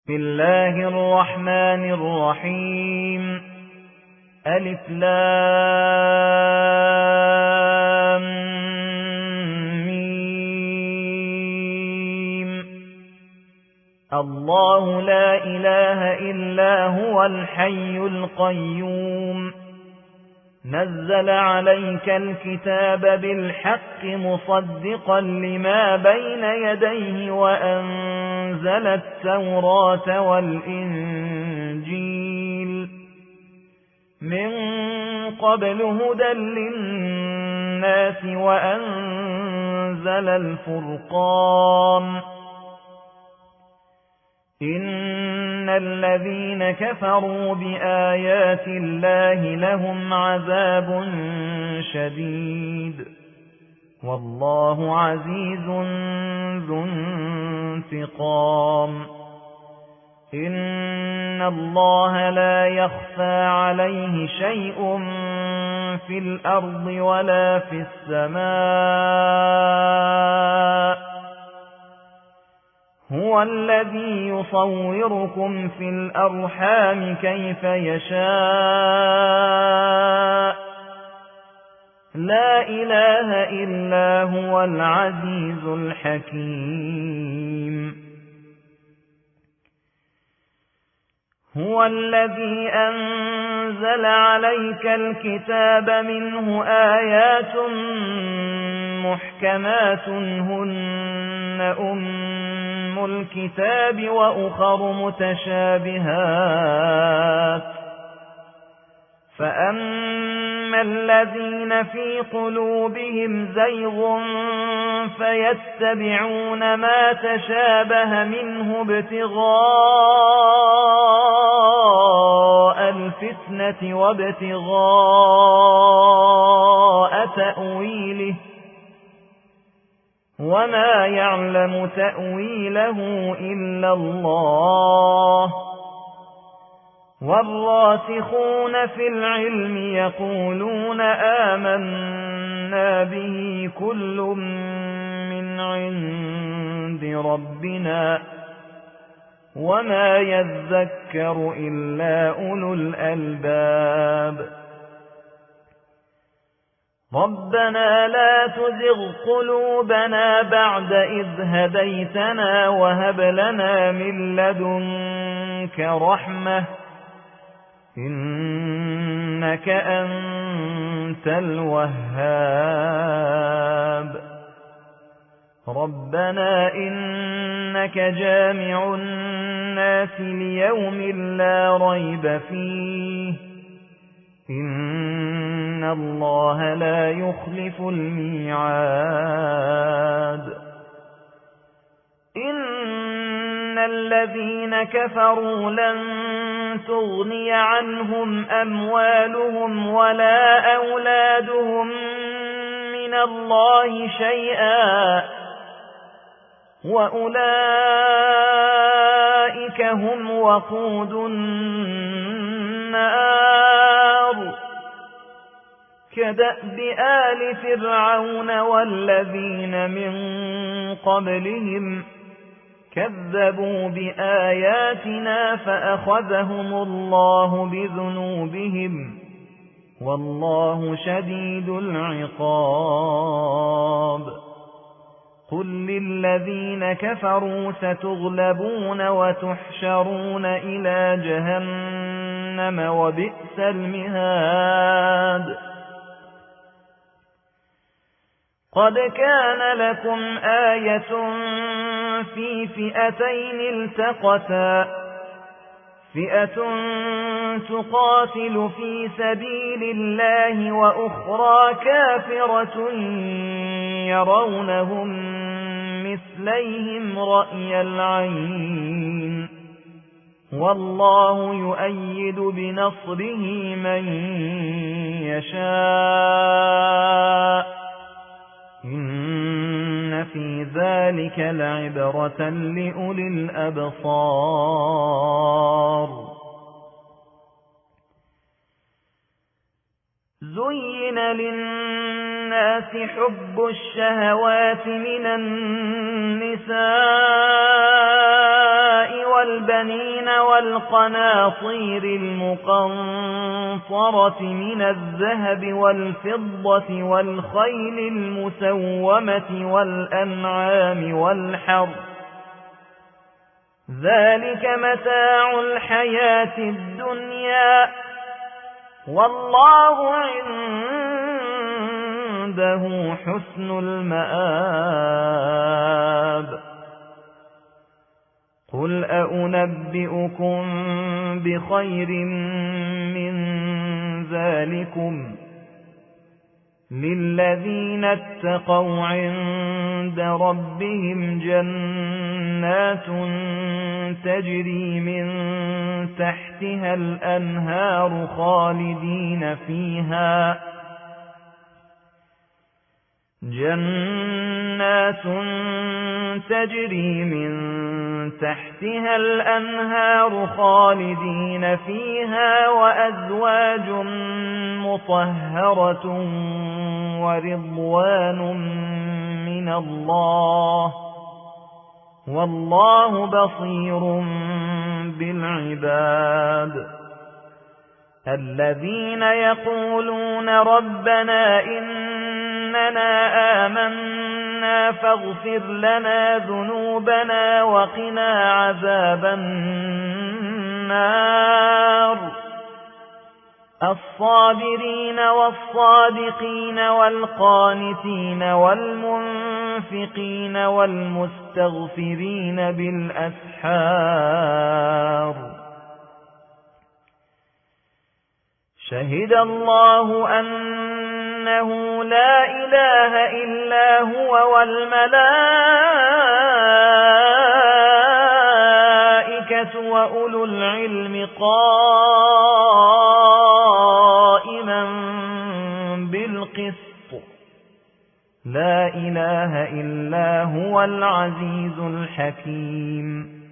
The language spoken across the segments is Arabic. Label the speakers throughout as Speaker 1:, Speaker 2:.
Speaker 1: بسم الله الرحمن الرحيم ألف لام ميم الله لا إله إلا هو الحي القيوم نزل عليك الكتاب بالحق مصدقا لما بين يديه وأنزل التوراة والإنجيل من قبل هدى للناس وأنزل الفرقان إن الذين كفروا بآيات الله لهم عذاب شديد والله عزيز ذو انتقام إن الله لا يخفى عليه شيء في الأرض ولا في السماء هو الذي يصوركم في الأرحام كيف يشاء لا إله إلا هو العزيز الحكيم هو الذي أنزل عليك الكتاب منه آيات محكمات هن أم الكتاب وأخر متشابهات فأما الذين في قلوبهم زيغ فيتبعون ما تشابه منه ابتغاء الفتنة وابتغاء تأويله وما يعلم تأويله إلا الله والراسخون في العلم يقولون آمنا به كل من عند ربنا وما يذكر إلا أولو الألباب ربنا لا تزغ قلوبنا بعد إذ هديتنا وهب لنا من لدنك رحمة إنك أنت الوهاب ربنا إنك جامع الناس ليوم لا ريب فيه إن الله لا يخلف الميعاد إن الذين كفروا لن تغني عنهم أموالهم ولا أولادهم من الله شيئا وأولئك هم وقود النار كدأب آل فرعون والذين من قبلهم كذبوا بآياتنا فأخذهم الله بذنوبهم والله شديد العقاب قل للذين كفروا ستغلبون وتحشرون إلى جهنم وبئس المهاد قد كان لكم آية في فئتين التقتا فئة تقاتل في سبيل الله وأخرى كافرة يرونهم مثليهم رأي العين والله يؤيد بنصره من يشاء إن في ذلك لعبرة لأولي الأبصار زين للناس حب الشهوات من النساء والبنين والقناطير المقنطرة من الذهب والفضة والخيل المسومة والأنعام والحرث ذلك متاع الحياة الدنيا والله عنده حسن المآب قل أنبئكم بخير من ذلكم للذين اتقوا عند ربهم جنات تجري من تحتها الأنهار خالدين فيها جنات تجري من تحتها الأنهار خالدين فيها وأزواج مطهرة ورضوان من الله والله بصير بالعباد الذين يقولون ربنا إننا آمنا فاغفر لنا ذنوبنا وقنا عذاب النار الصابرين والصادقين والقانتين والمنفقين والمستغفرين بالأسحار شهد الله أنه لا إله إلا هو والملائكة وأولو العلم قائما بالقسط لا إله إلا هو العزيز الحكيم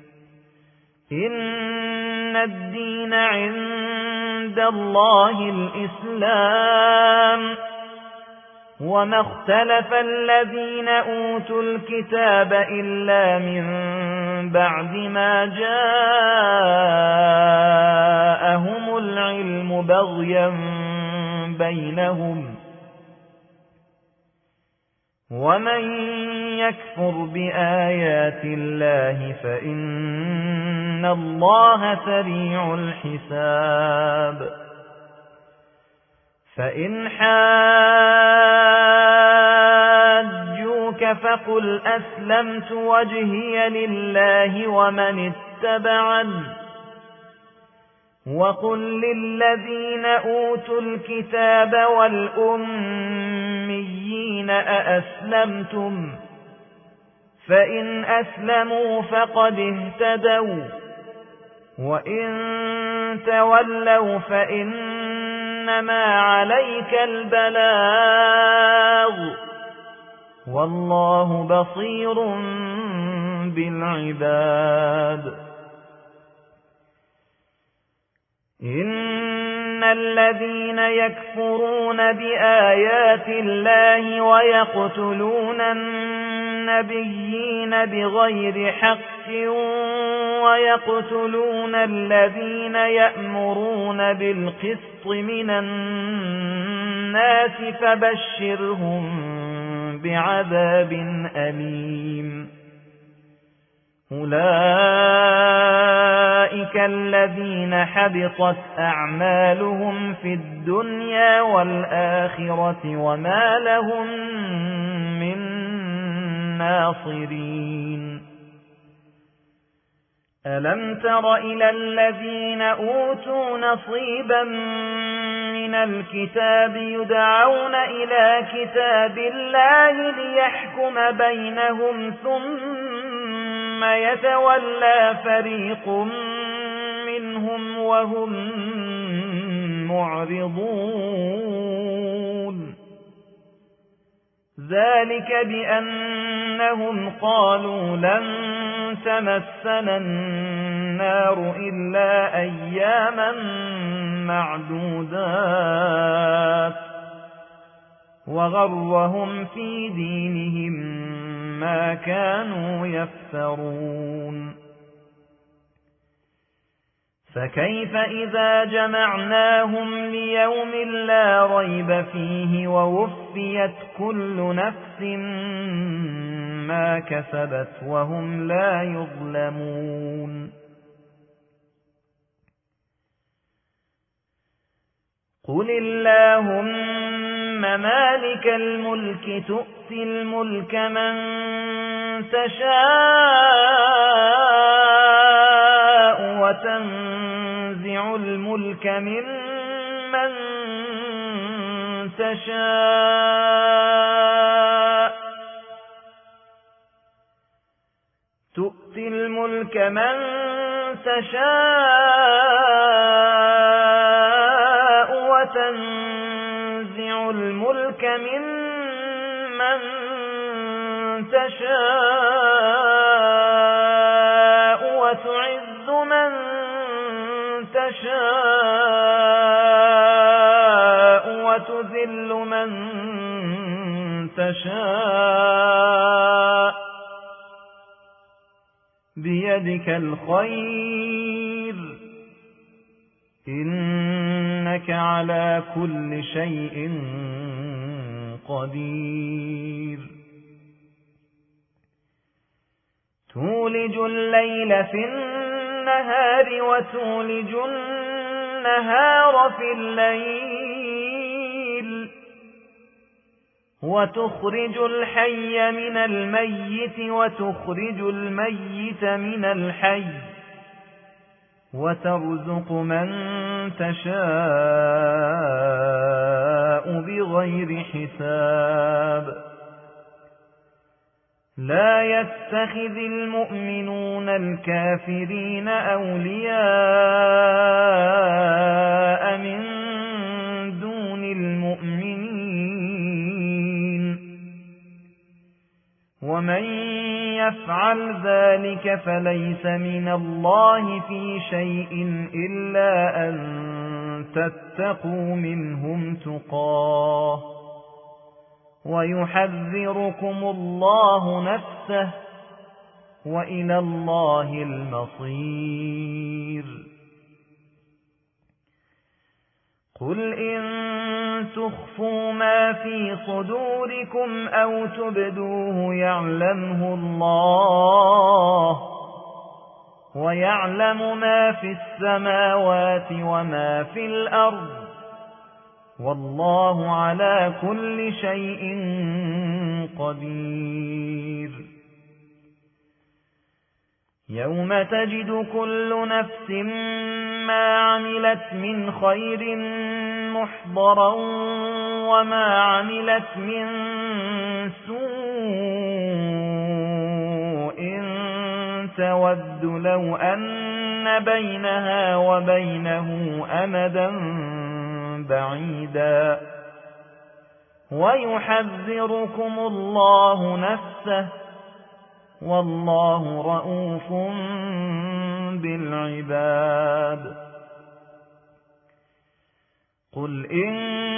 Speaker 1: إن الدين عند الله الإسلام وما اختلف الذين أوتوا الكتاب إلا من بعد ما جاءهم العلم بغيا بينهم ومن يكفر بآيات الله فإن الله سريع الحساب فإن حاجوك فقل أسلمت وجهي لله ومن اتبعني وقل للذين أوتوا الكتاب والأميين أأسلمتم فإن أسلموا فقد اهتدوا وإن تولوا فإنما عليك البلاغ والله بصير بالعباد إن الذين يكفرون بآيات الله ويقتلون النبيين بغير حق ويقتلون الذين يأمرون بالقسط من الناس فبشرهم بعذاب أليم أولئك الذين حبطت أعمالهم في الدنيا والآخرة وما لهم من ناصرين ألم تر إلى الذين أوتوا نصيبا من الكتاب يدعون إلى كتاب الله ليحكم بينهم ثم يتولى فريق منهم وهم معرضون ذلك بأنهم قالوا لن تمسنا النار إلا أياما معدودات وغرهم في دينهم ما كانوا يفترون فكيف إذا جمعناهم ليوم لا ريب فيه ووفيت كل نفس ما كسبت وهم لا يظلمون قل اللهم مالك الملك تؤتي الملك من تشاء وتنزع الملك ممن تشاء تؤتي الملك من تشاء وتنزع الملك ممن تشاء وتعز من تشاء وتذل من تشاء بيدك الخير إنك على كل شيء قدير تولج الليل في النهار وتولج النهار في الليل وتخرج الحي من الميت وتخرج الميت من الحي وترزق من تشاء بغير حساب لا يتخذ المؤمنون الكافرين أولياء من دون المؤمنين ومن يفعل ذلك فليس من الله في شيء إلا أن تتقوا منهم تقاه ويحذركم الله نفسه وإلى الله المصير قل إن تخفوا ما في صدوركم أو تبدوه يعلمه الله ويعلم ما في السماوات وما في الأرض والله على كل شيء قدير يوم تجد كل نفس ما عملت من خير محضرا وما عملت من سوء تود لو أن بينها وبينه أمدا بعيدا ويحذركم الله نفسه والله رؤوف بالعباد قل إن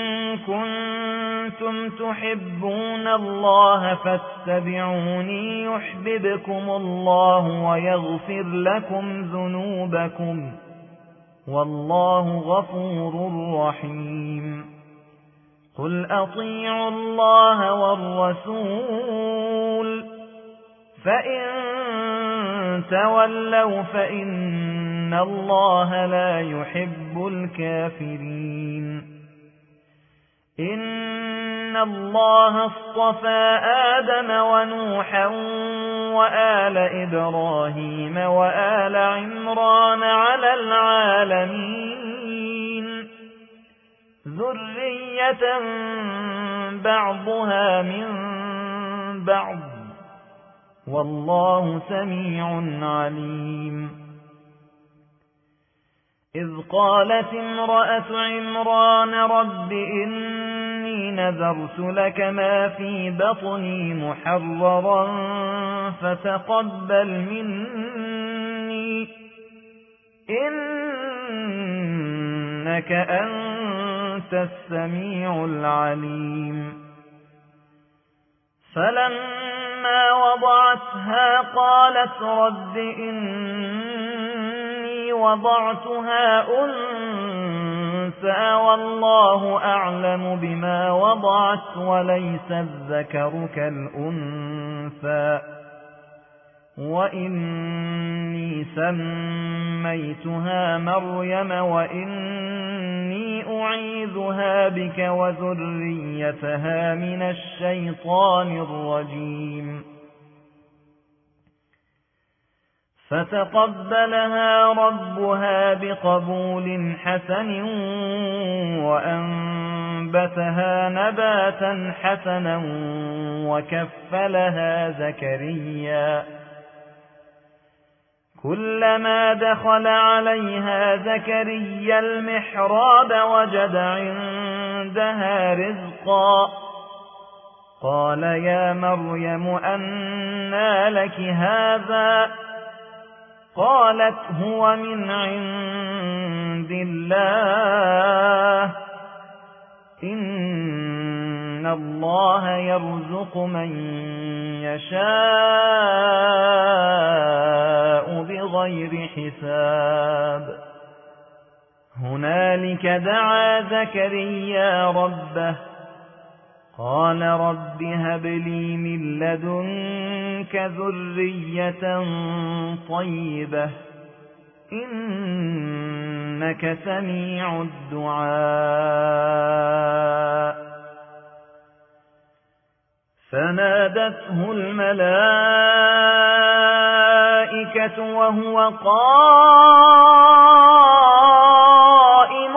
Speaker 1: كنتم تحبون الله فاتبعوني يحببكم الله ويغفر لكم ذنوبكم والله غفور رحيم قل أطيعوا الله والرسول فإن تولوا فإن الله لا يحب الكافرين إن الله اصطفى آدم ونوحا وآل إبراهيم وآل عمران على العالمين ذرية بعضها من بعض والله سميع عليم إذ قالت امرأة عمران رب إني نذرت لك ما في بطني محررا فتقبل مني إنك أنت السميع العليم فلما وضعتها قالت رب إني وضعتها أنثى والله أعلم بما وضعت وليس الذكر كالأنثى وإني سميتها مريم وإني أعيذها بك وذريتها من الشيطان الرجيم فتقبلها ربها بقبول حسن وأنبتها نباتا حسنا وكفلها زكريا كلما دخل عليها زكريا المحراب وجد عندها رزقا قال يا مريم أنى لك هذا قالت هو من عند الله إن الله يرزق من يشاء بغير حساب هنالك دعا زكريا ربه قال رب هب لي من لدنك ذرية طيبة إنك سميع الدعاء فنادته الملائكة وهو قائم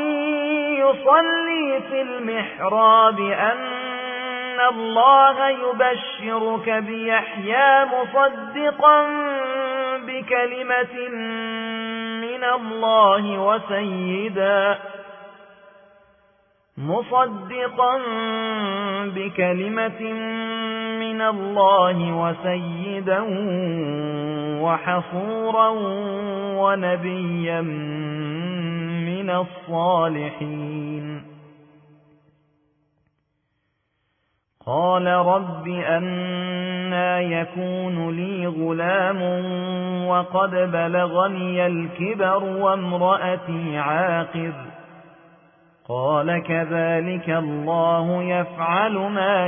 Speaker 1: يصلي في المحراب أن الله يبشرك بيحيى مصدقا بكلمة من الله وسيدا وحصورا ونبيا من الصالحين قال رب أنى يكون لي غلام وقد بلغني الكبر وامرأتي عاقر قال كذلك الله يفعل ما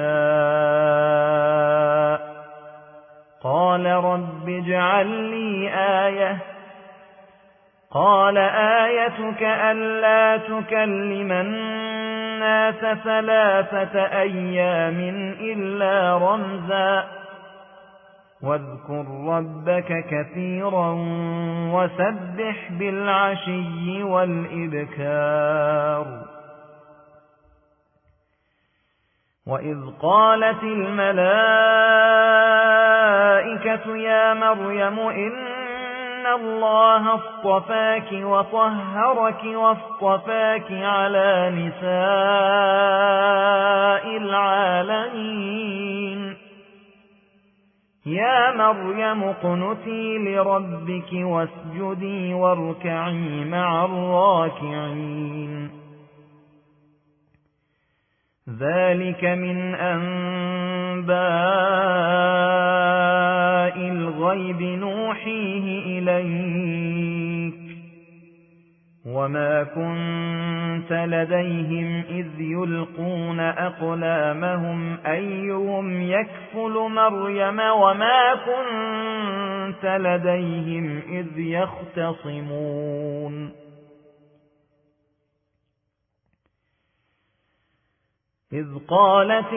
Speaker 1: يشاء قال رب اجعل لي آية قال آيتك ألا تكلم الناس 3 أيام إلا رمزا واذكر ربك كثيرا وسبح بالعشي والإبكار وإذ قالت الملائكة يا مريم إن الله اصطفاك وطهرك واصطفاك على نساء العالمين يا مريم اقنتي لربك واسجدي واركعي مع الراكعين ذلك من أنباء الغيب نوحيه إليك وما كنت لديهم إذ يلقون أقلامهم أيهم يكفل مريم وما كنت لديهم إذ يختصمون إذ قالت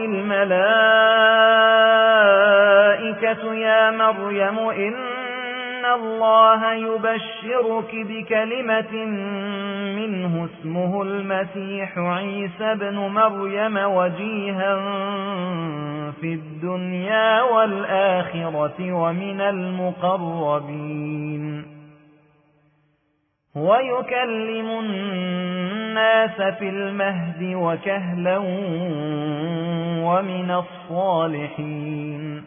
Speaker 1: الملائكة يا مريم إن الله يبشرك بكلمة منه اسمه المسيح عيسى ابن مريم وجيها في الدنيا والآخرة ومن المقربين ويكلم الناس في المهد وكهلا ومن الصالحين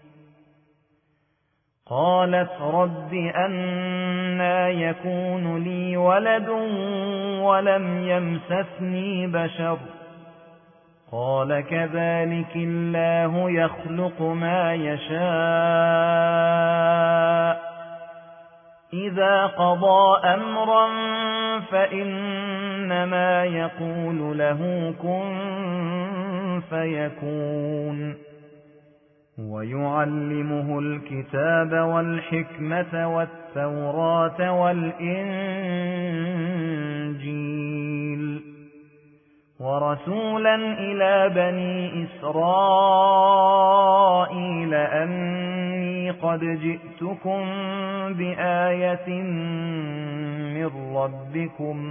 Speaker 1: قالت رب أنى يكون لي ولد ولم يمسسني بشر قال كذلك الله يخلق ما يشاء إذا قضى أمرا فإنما يقول له كن فيكون ويعلمه الكتاب والحكمة والتوراة والإنجيل ورسولا إلى بني إسرائيل أني قد جئتكم بآية من ربكم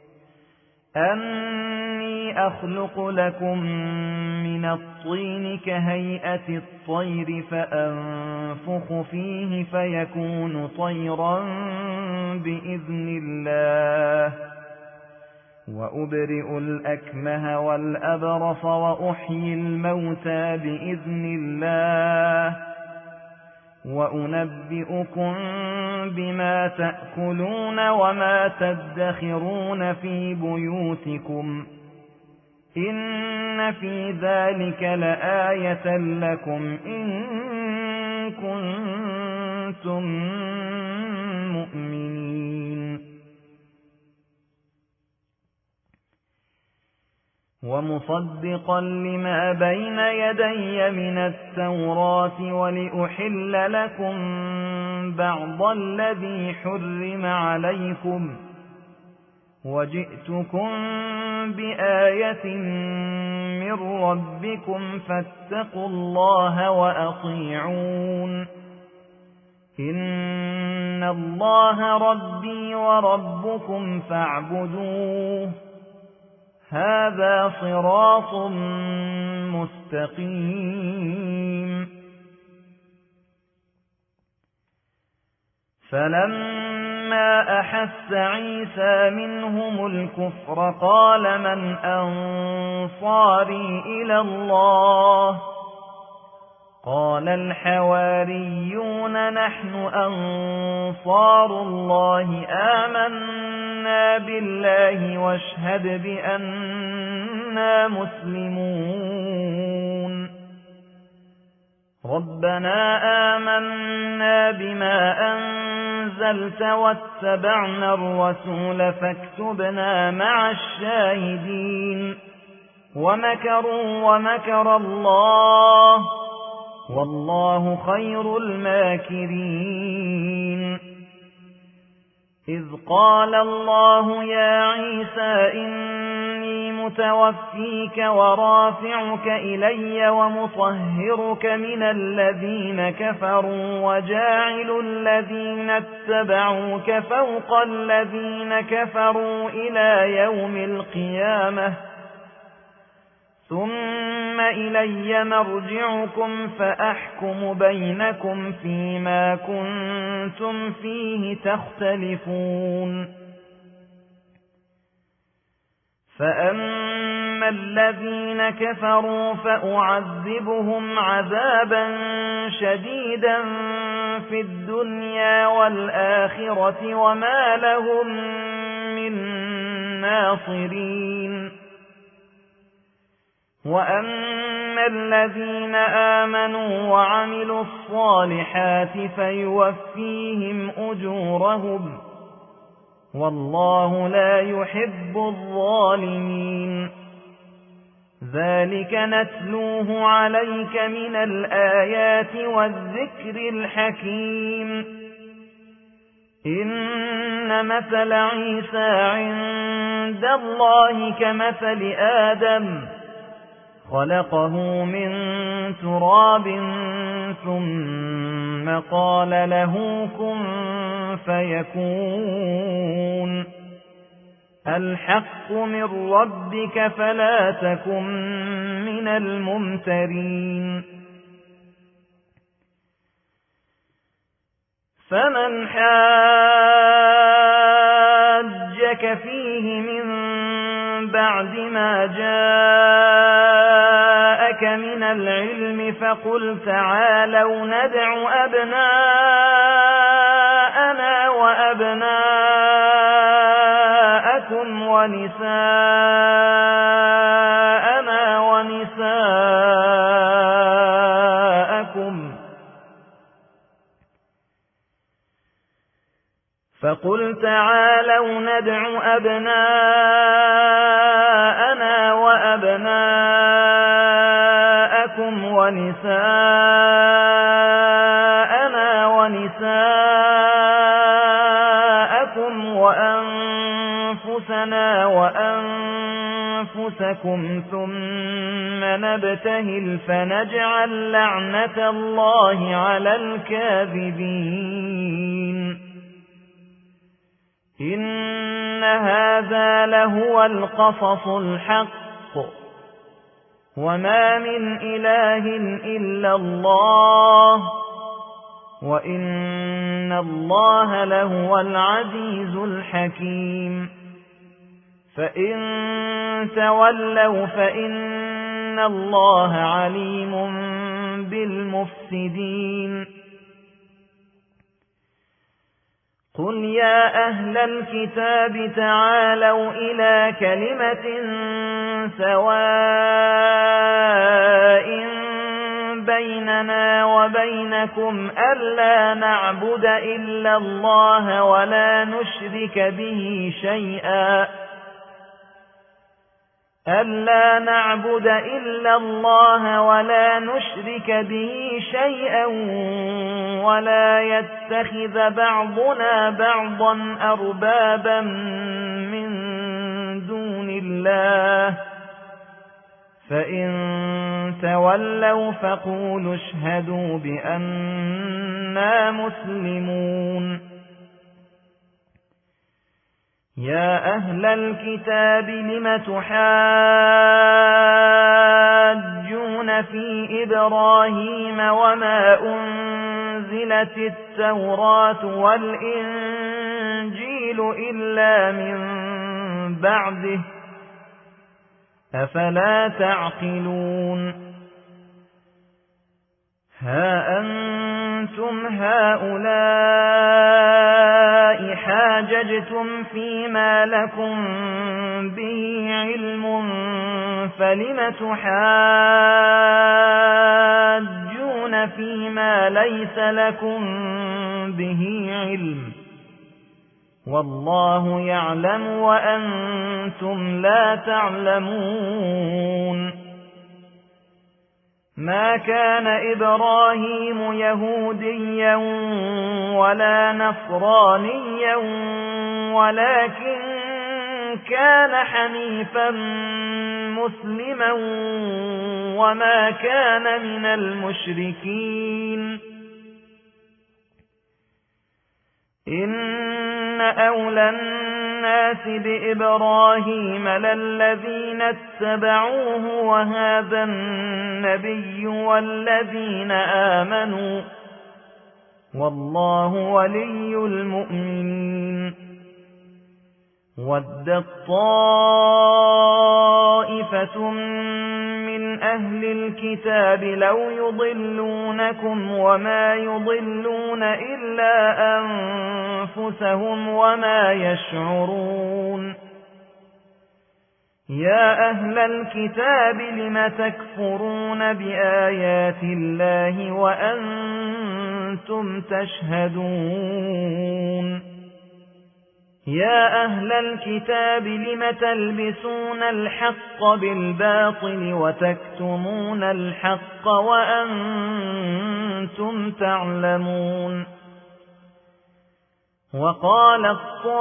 Speaker 1: أني أخلق لكم من الطين كهيئة الطير فأنفخ فيه فيكون طيرا بإذن الله وأبرئ الأكمه والأبرص وأحيي الموتى بإذن الله وأنبئكم بما تأكلون وما تدخرون في بيوتكم إن في ذلك لآية لكم إن كنتم مؤمنين ومصدقا لما بين يدي من التوراة ولأحل لكم بعض الذي حرم عليكم وجئتكم بآية من ربكم فاتقوا الله وأطيعون إن الله ربي وربكم فاعبدوه هذا صراط مستقيم فلما أحس عيسى منهم الكفر قال من أنصاري إلى الله قال الحواريون نحن أنصار الله آمنا بالله واشهد بأننا مسلمون ربنا آمنا بما أنزلت واتبعنا الرسول فاكتبنا مع الشاهدين ومكروا ومكر الله والله خير الماكرين إذ قال الله يا عيسى إني متوفيك ورافعك إلي ومطهرك من الذين كفروا وجاعل الذين اتبعوك فوق الذين كفروا إلى يوم القيامة ثم إلي مرجعكم فأحكم بينكم فيما كنتم فيه تختلفون فأما الذين كفروا فأعذبهم عذابا شديدا في الدنيا والآخرة وما لهم من ناصرين وأما الذين آمنوا وعملوا الصالحات فيوفيهم أجورهم والله لا يحب الظالمين ذلك نتلوه عليك من الآيات والذكر الحكيم إن مثل عيسى عند الله كمثل آدم خلقه من تراب ثم قال له كن فيكون الحق من ربك فلا تكن من الممترين فمن حاجك فيه من بعد ما جاءك من العلم فقل تعالوا ندع أبناءنا وأبناءكم ونساءنا ونساءكم تعالوا ندع أبناءنا وأبناءكم ونساءنا ونساءكم وأنفسنا وأنفسكم ثم نبتهل فنجعل لعنة الله على الكاذبين إن هذا لهو القصص الحق وما من إله إلا الله وإن الله لهو العزيز الحكيم فإن تولوا فإن الله عليم بالمفسدين قل يا أهل الكتاب تعالوا إلى كلمة سواء بيننا وبينكم ألا نعبد إلا الله ولا نشرك به شيئا ولا يتخذ بعضنا بعضا أربابا من دون الله فإن تولوا فقولوا اشهدوا بأننا مسلمون يا أهل الكتاب لم تحاجون في إبراهيم وما أنزلت التوراة والإنجيل إلا من بعده أفلا تعقلون ها أنتم هؤلاء حاججتم فيما لكم به علم فلم تحاجون فيما ليس لكم به علم والله يعلم وأنتم لا تعلمون ما كان إبراهيم يهوديا ولا نصرانيا ولكن كان حنيفا مسلما وما كان من المشركين إن أولى الناس بإبراهيم للذين اتبعوه وهذا النبي والذين آمنوا والله ولي المؤمنين ودت طائفة من أهل الكتاب لو يضلونكم وما يضلون إلا أنفسهم وما يشعرون يا أهل الكتاب لم تكفرون بآيات الله وأنتم تشهدون يا أهل الكتاب لم تلبسون الحق بالباطل وتكتمون الحق وأنتم تعلمون وقالت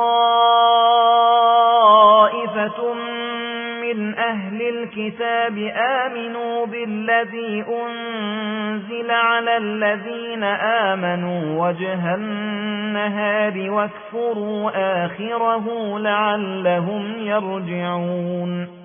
Speaker 1: طائفة من أهل الكتاب آمنوا بالذي أنزل على الذين آمنوا وجه النهار واكفروا آخره لعلهم يرجعون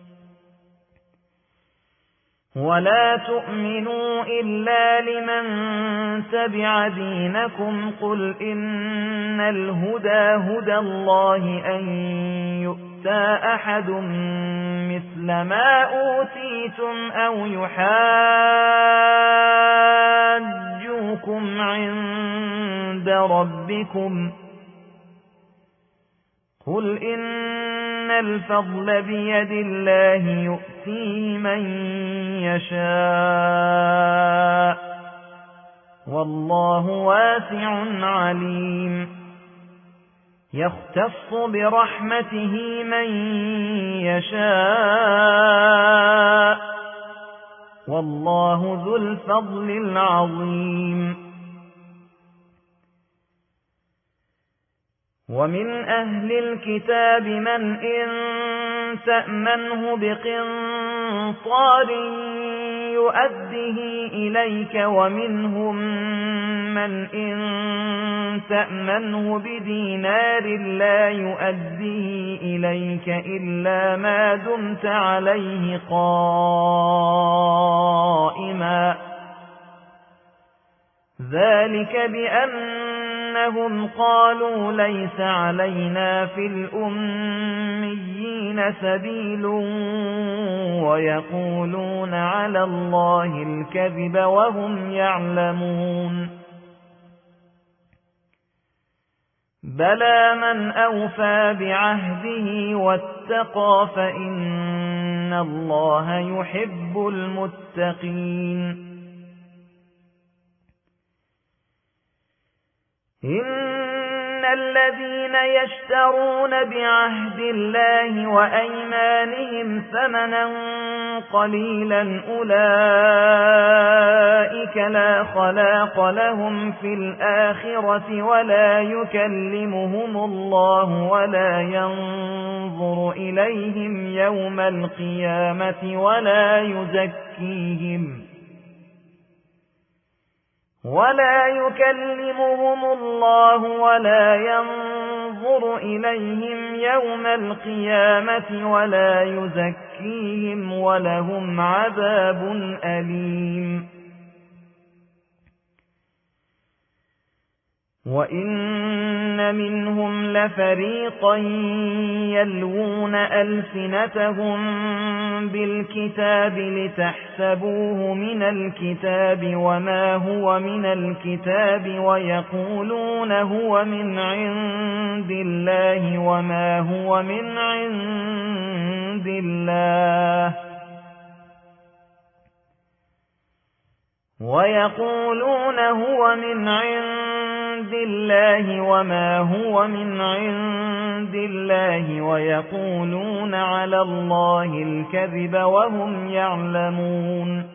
Speaker 1: ولا تؤمنوا إلا لمن تبع دينكم قل إن الهدى هدى الله أن يؤتى أحد مثل ما أوتيتم أو يحاجوكم عند ربكم قل إن الفضل بيد الله يؤتيه من يشاء والله واسع عليم يختص برحمته من يشاء والله ذو الفضل العظيم ومن أهل الكتاب من إن تأمنه بقنطار يؤده إليك ومنهم من إن تأمنه بدينار لا يؤديه إليك إلا ما دمت عليه قائما ذلك بأنهم قالوا ليس علينا في الأميين سبيل ويقولون على الله الكذب وهم يعلمون بلى من أوفى بعهده واتقى فإن الله يحب المتقين إن الذين يشترون بعهد الله وأيمانهم ثمنا قليلا أولئك لا خلاق لهم في الآخرة ولا يكلمهم الله ولا ينظر إليهم يوم القيامة ولا يكلمهم الله ولا ينظر إليهم يوم القيامة ولا يزكيهم ولهم عذاب أليم وإن منهم لفريقا يلوون ألسنتهم بالكتاب لتحسبوه من الكتاب وما هو من الكتاب ويقولون هو من عند الله وما هو من عند الله ويقولون هو من عند الله وما هو من عند الله ويقولون على الله الكذب وهم يعلمون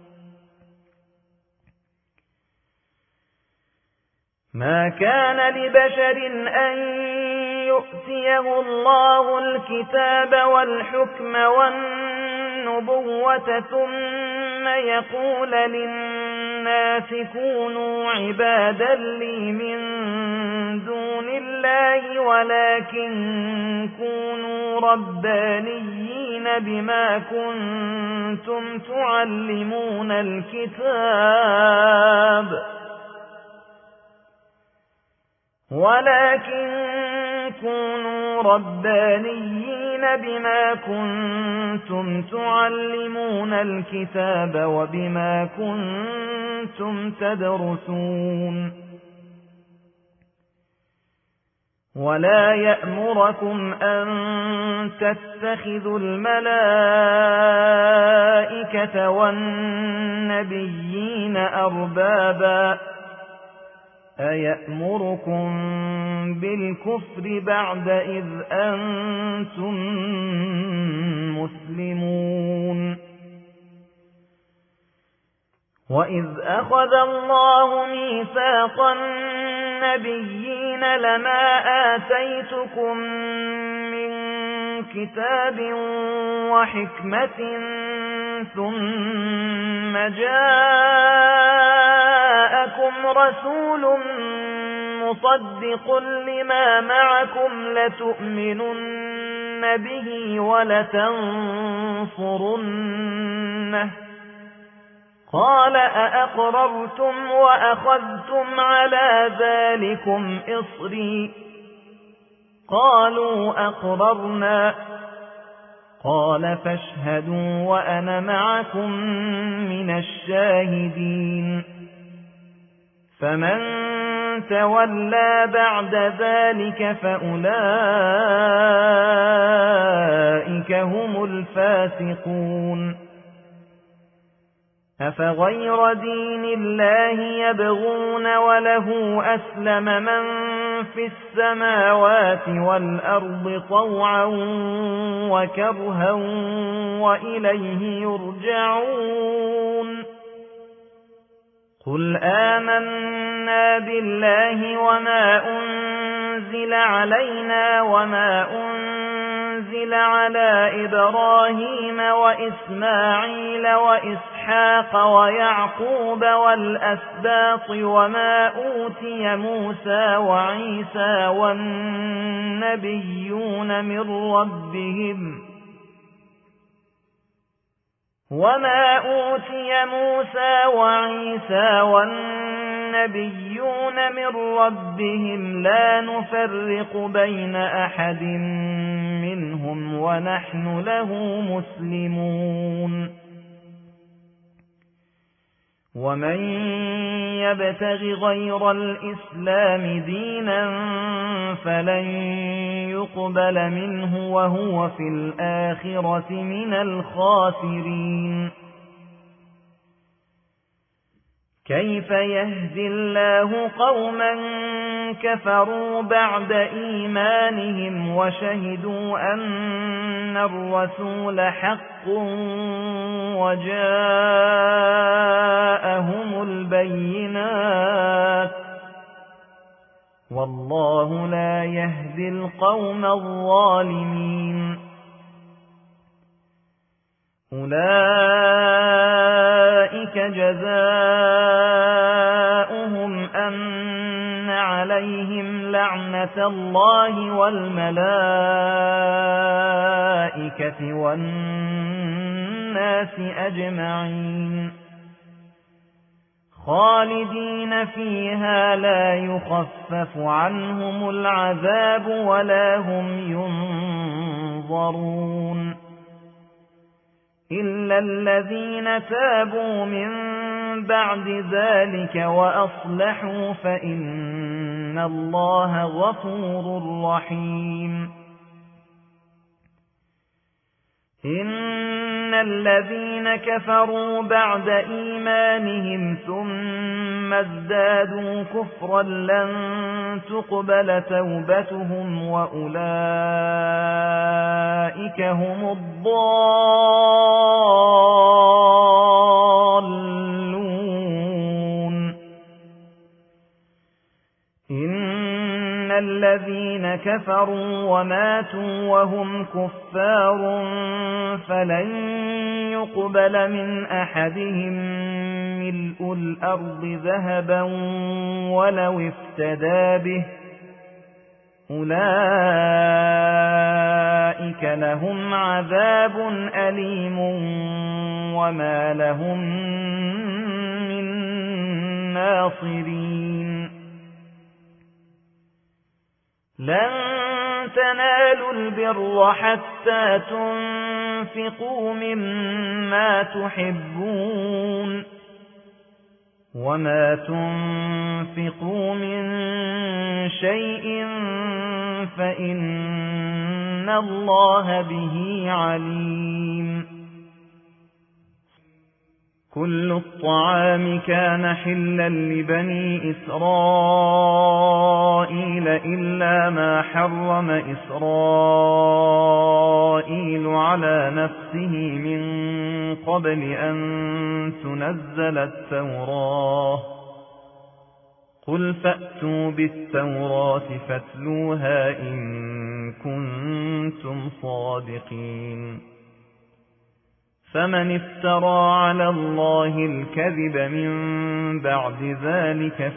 Speaker 1: ما كان لبشر أن يؤتيه الله الكتاب والحكم والنبوة ثم يقول للناس كونوا عبادا لي من دون الله ولكن كونوا ربانيين بما كنتم تعلمون الكتاب وبما كنتم تدرسون ولا يأمركم أن تتخذوا الملائكة والنبيين أربابا أيأمركم بالكفر بعد إذ أنتم مسلمون وإذ أخذ الله ميثاق النبيين لما آتيتكم من كتاب وحكمة ثم جاءكم رسول مصدق لما معكم لتؤمنن به ولتنصرنه قال أأقررتم وأخذتم على ذلكم إصري قالوا أقررنا قال فاشهدوا وأنا معكم من الشاهدين فمن تولى بعد ذلك فأولئك هم الفاسقون أفغير دين الله يبغون وله أسلم من في السماوات والأرض طوعا وكرها وإليه يرجعون قل آمنا بالله وما أنزل علينا وما أنزل على إبراهيم وإسماعيل وإسحاق ويعقوب والأسباط وما أوتي موسى وعيسى والنبيون من ربهم لا نفرق بين أحد منهم ونحن له مسلمون ومن يبتغ غير الإسلام دينا فلن يقبل منه وهو في الآخرة من الخاسرين كيف يهدي الله قوما كفروا بعد إيمانهم وشهدوا أن الرسول حق وجاءهم البينات والله لا يهدي القوم الظالمين أولئك جزاؤهم أن عليهم لعنة الله والملائكة والناس أجمعين خالدين فيها لا يخفف عنهم العذاب ولا هم ينظرون إلا الذين تابوا من بعد ذلك وأصلحوا فإن الله غفور رحيم إن الذين كفروا بعد إيمانهم ثم ازدادوا كفرا لن تقبل توبتهم وأولئك هم الضالون إن الذين كفروا وماتوا وهم كفار فلن يقبل من أحدهم ملء الأرض ذهبا ولو افتدى به أولئك لهم عذاب أليم وما لهم من ناصرين لن تنالوا البر حتى تنفقوا مما تحبون وما تنفقوا من شيء فإن الله به عليم كل الطعام كان حلا لبني إسرائيل إلا ما حرم إسرائيل على نفسه من قبل أن تنزل التوراة قل فأتوا بالتوراة فاتلوها إن كنتم صادقين فمن افترى على الله الكذب من بعد ذلك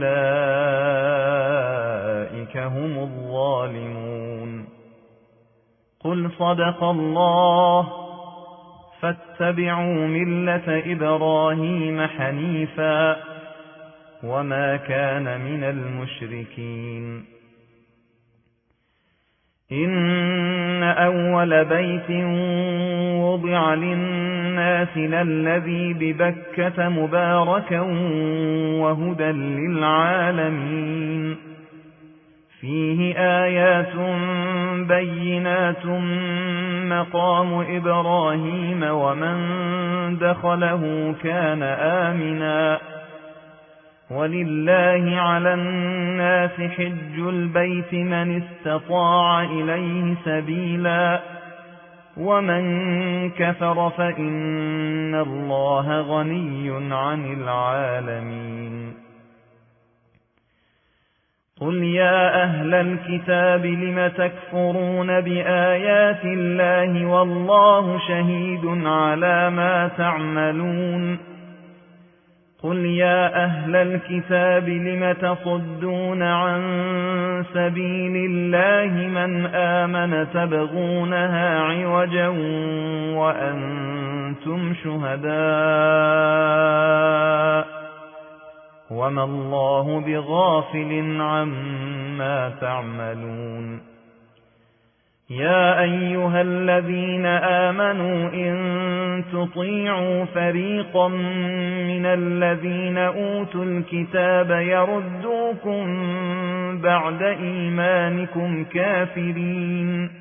Speaker 1: فأولئك هم الظالمون قل صدق الله فاتبعوا ملة إبراهيم حنيفا وما كان من المشركين إن أول بيت وضع للناس للذي ببكة مباركا وهدى للعالمين فيه آيات بينات مقام إبراهيم ومن دخله كان آمنا ولله على الناس حج البيت من استطاع إليه سبيلا ومن كفر فإن الله غني عن العالمين قل يا أهل الكتاب لم تكفرون بآيات الله والله شهيد على ما تعملون قل يا أهل الكتاب لم تصدون عن سبيل الله من آمن تبغونها عوجا وأنتم شهداء وما الله بغافل عما تعملون يا أيها الذين آمنوا إن تطيعوا فريقا من الذين أوتوا الكتاب يردوكم بعد إيمانكم كافرين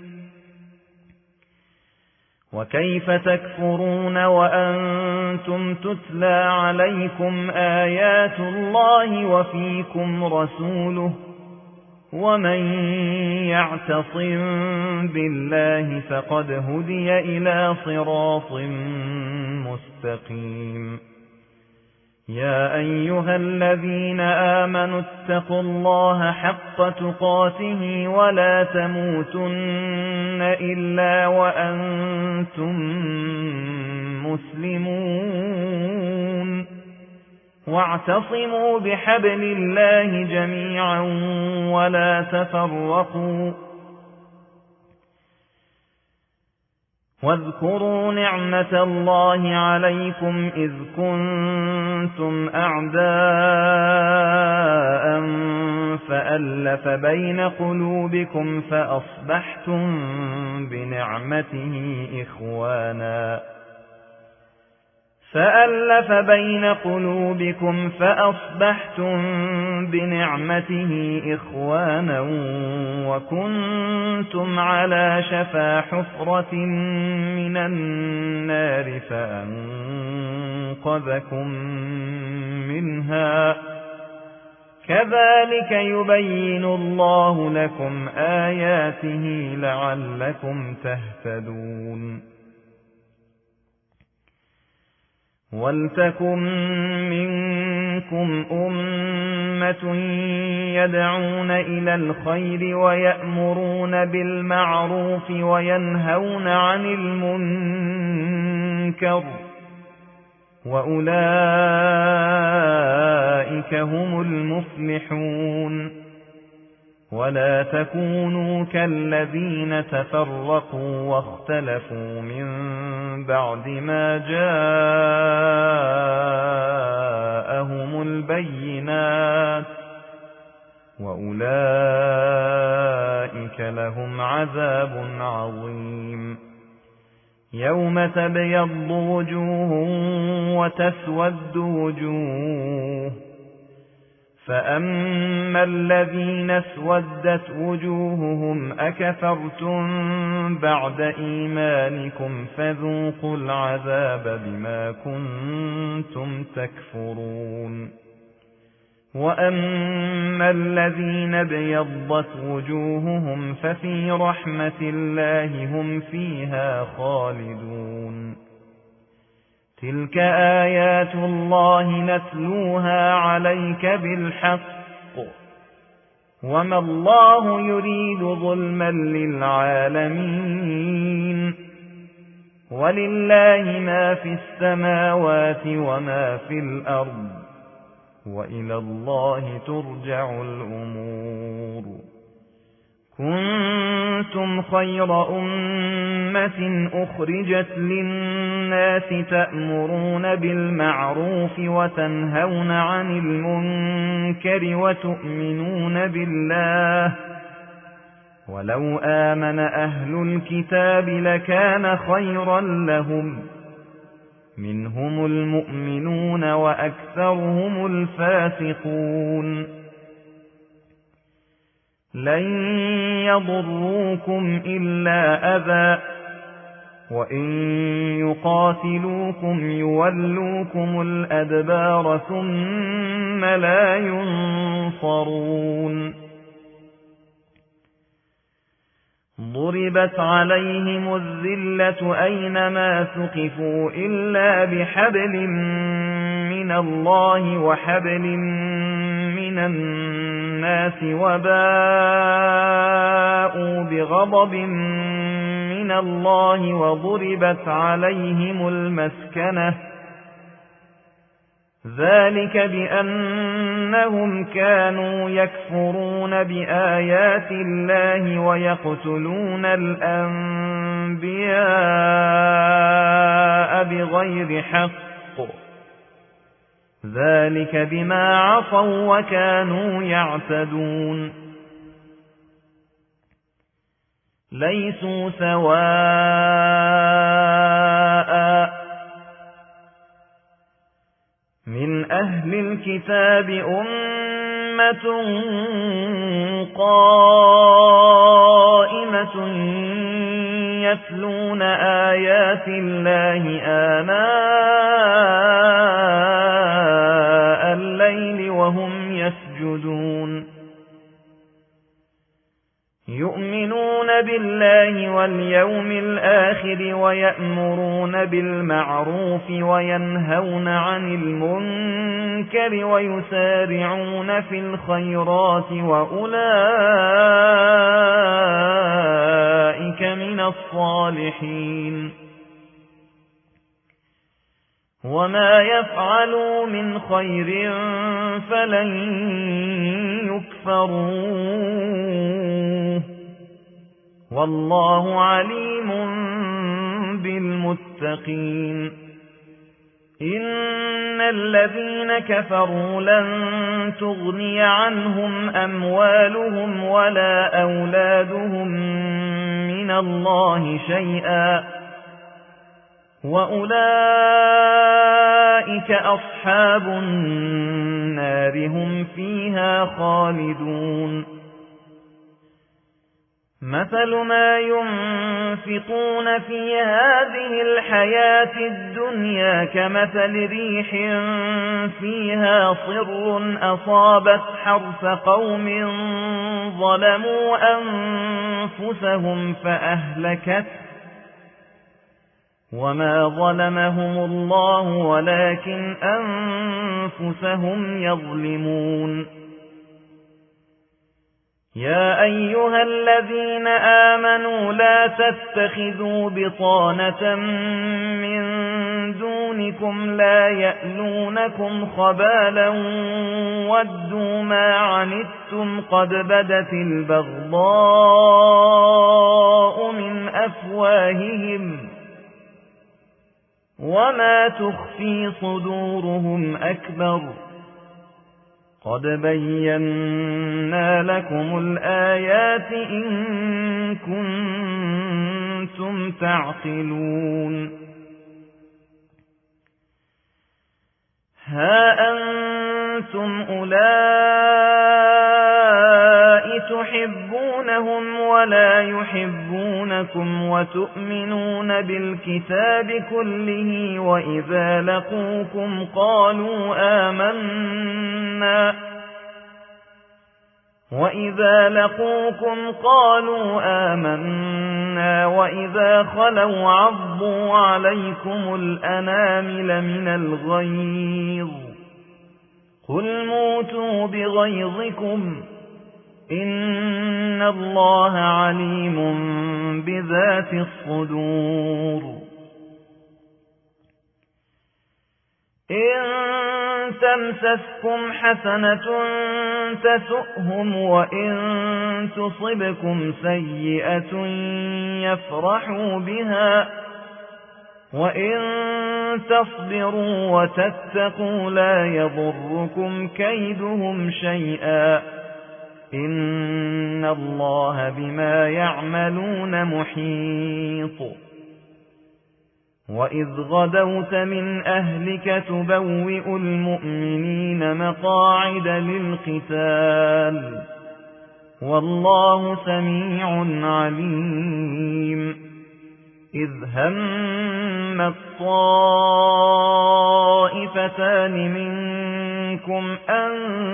Speaker 1: وكيف تكفرون وأنتم تتلى عليكم آيات الله وفيكم رسوله ومن يعتصم بالله فقد هدي إلى صراط مستقيم يا أيها الذين آمنوا اتقوا الله حق تقاته ولا تموتن إلا وأنتم مسلمون واعتصموا بحبل الله جميعا ولا تفرقوا واذكروا نعمة الله عليكم إذ كنتم أعداء فألف بين قلوبكم فأصبحتم بنعمته إخوانا وكنتم على شفا حفرة من النار فأنقذكم منها كذلك يبين الله لكم آياته لعلكم تهتدون ولتكن منكم أمة يدعون إلى الخير ويأمرون بالمعروف وينهون عن المنكر وأولئك هم المفلحون ولا تكونوا كالذين تفرقوا واختلفوا من بعد ما جاءهم البينات وأولئك لهم عذاب عظيم يوم تبيض وجوه وتسود وجوه فأما الذين اسودت وجوههم أكفرتم بعد إيمانكم فذوقوا العذاب بما كنتم تكفرون وأما الذين ابيضت وجوههم ففي رحمة الله هم فيها خالدون تلك آيات الله نتلوها عليك بالحق وما الله يريد ظلما للعالمين ولله ما في السماوات وما في الأرض وإلى الله ترجع الأمور كنتم خير أمة أخرجت للناس تأمرون بالمعروف وتنهون عن المنكر وتؤمنون بالله ولو آمن أهل الكتاب لكان خيرا لهم منهم المؤمنون وأكثرهم الفاسقون لن يضروكم إلا أذى وإن يقاتلوكم يولوكم الأدبار ثم لا ينصرون ضربت عليهم الذلة أينما ثقفوا إلا بحبل من الله وحبل من الناس وباءوا بغضب من الله وضربت عليهم المسكنة ذلك بأنهم كانوا يكفرون بآيات الله ويقتلون الأنبياء بغير حق ذلك بما عصوا وكانوا يعتدون ليسوا سواء من أهل الكتاب أمة قائمة يتلون آيات الله آناء الليل وهم يسجدون يؤمنون بالله واليوم الآخر ويأمرون بالمعروف وينهون عن المنكر ويسارعون في الخيرات وأولئك من الصالحين وما يفعلوا من خير فلن يكفروه والله عليم بالمتقين إن الذين كفروا لن تغني عنهم أموالهم ولا أولادهم من الله شيئا وأولئك أصحاب النار هم فيها خالدون مثل ما ينفقون في هذه الحياة الدنيا كمثل ريح فيها صر أصابت حرث قوم ظلموا أنفسهم فأهلكت وما ظلمهم الله ولكن أنفسهم يظلمون يا أيها الذين آمنوا لا تتخذوا بطانة من دونكم لا يألونكم خبالا ودوا ما عنتم قد بدت البغضاء من أفواههم وما تخفي صدورهم أكبر قد بينا لكم الآيات إن كنتم تعقلون ها أنتم أولئك تحبونهم ولا يحبونكم وتؤمنون بالكتاب كله وإذا لقوكم قالوا آمنا وإذا خلوا عضوا عليكم الأنامل من الغيظ قل موتوا بغيظكم إن الله عليم بذات الصدور إن تمسسكم حسنة تسؤهم وإن تصبكم سيئة يفرحوا بها وإن تصبروا وتتقوا لا يضركم كيدهم شيئا إن الله بما يعملون محيط وإذ غدوت من أهلك تبوئ المؤمنين مقاعد للقتال والله سميع عليم. إذ هم الطائفتان منكم أن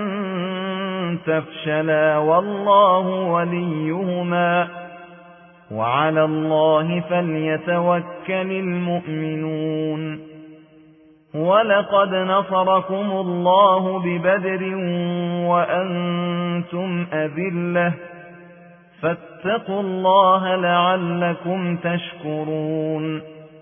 Speaker 1: تفشلا والله وليهما وعلى الله فليتوكل المؤمنون. ولقد نصركم الله ببدر وأنتم أذلة فاتقوا الله لعلكم تشكرون.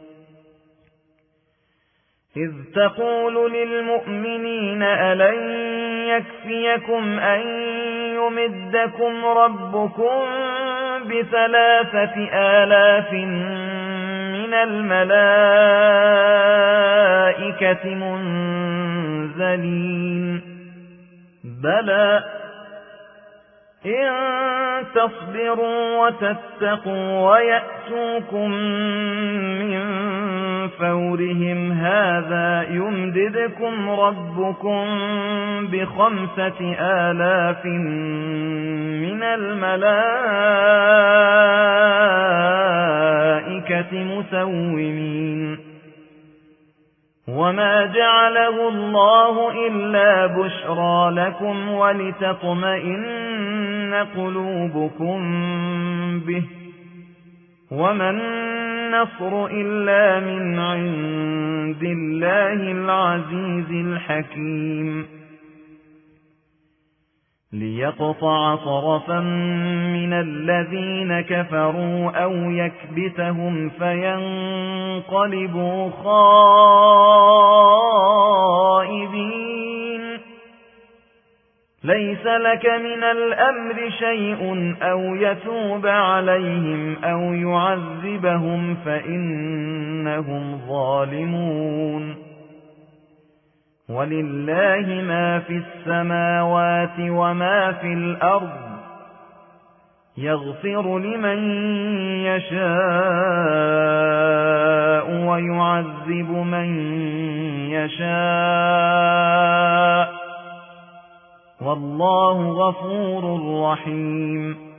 Speaker 1: إذ تقول للمؤمنين ألن يكفيكم أن يمدكم ربكم ب3,000 من الملائكة منزلين بلى إن تصبروا وتتقوا ويأتوكم من فورهم هذا يمددكم ربكم ب5,000 من الملائكة مسومين. وما جعله الله إلا بشرى لكم ولتطمئن قلوبكم به وما النصر إلا من عند الله العزيز الحكيم. ليقطع طرفا من الذين كفروا أو يكبتهم فينقلبوا خائبين. ليس لك من الأمر شيء أو يتوب عليهم أو يعذبهم فإنهم ظالمون. ولله ما في السماوات وما في الأرض يغفر لمن يشاء ويعذب من يشاء والله غفور رحيم.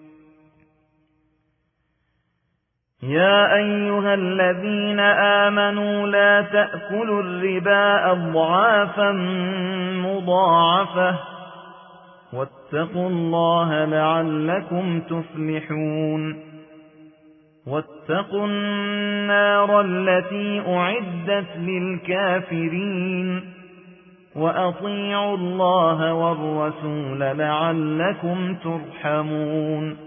Speaker 1: يا أيها الذين آمنوا لا تأكلوا الربا أضعافا مضاعفة واتقوا الله لعلكم تفلحون. واتقوا النار التي أعدت للكافرين وأطيعوا الله والرسول لعلكم ترحمون.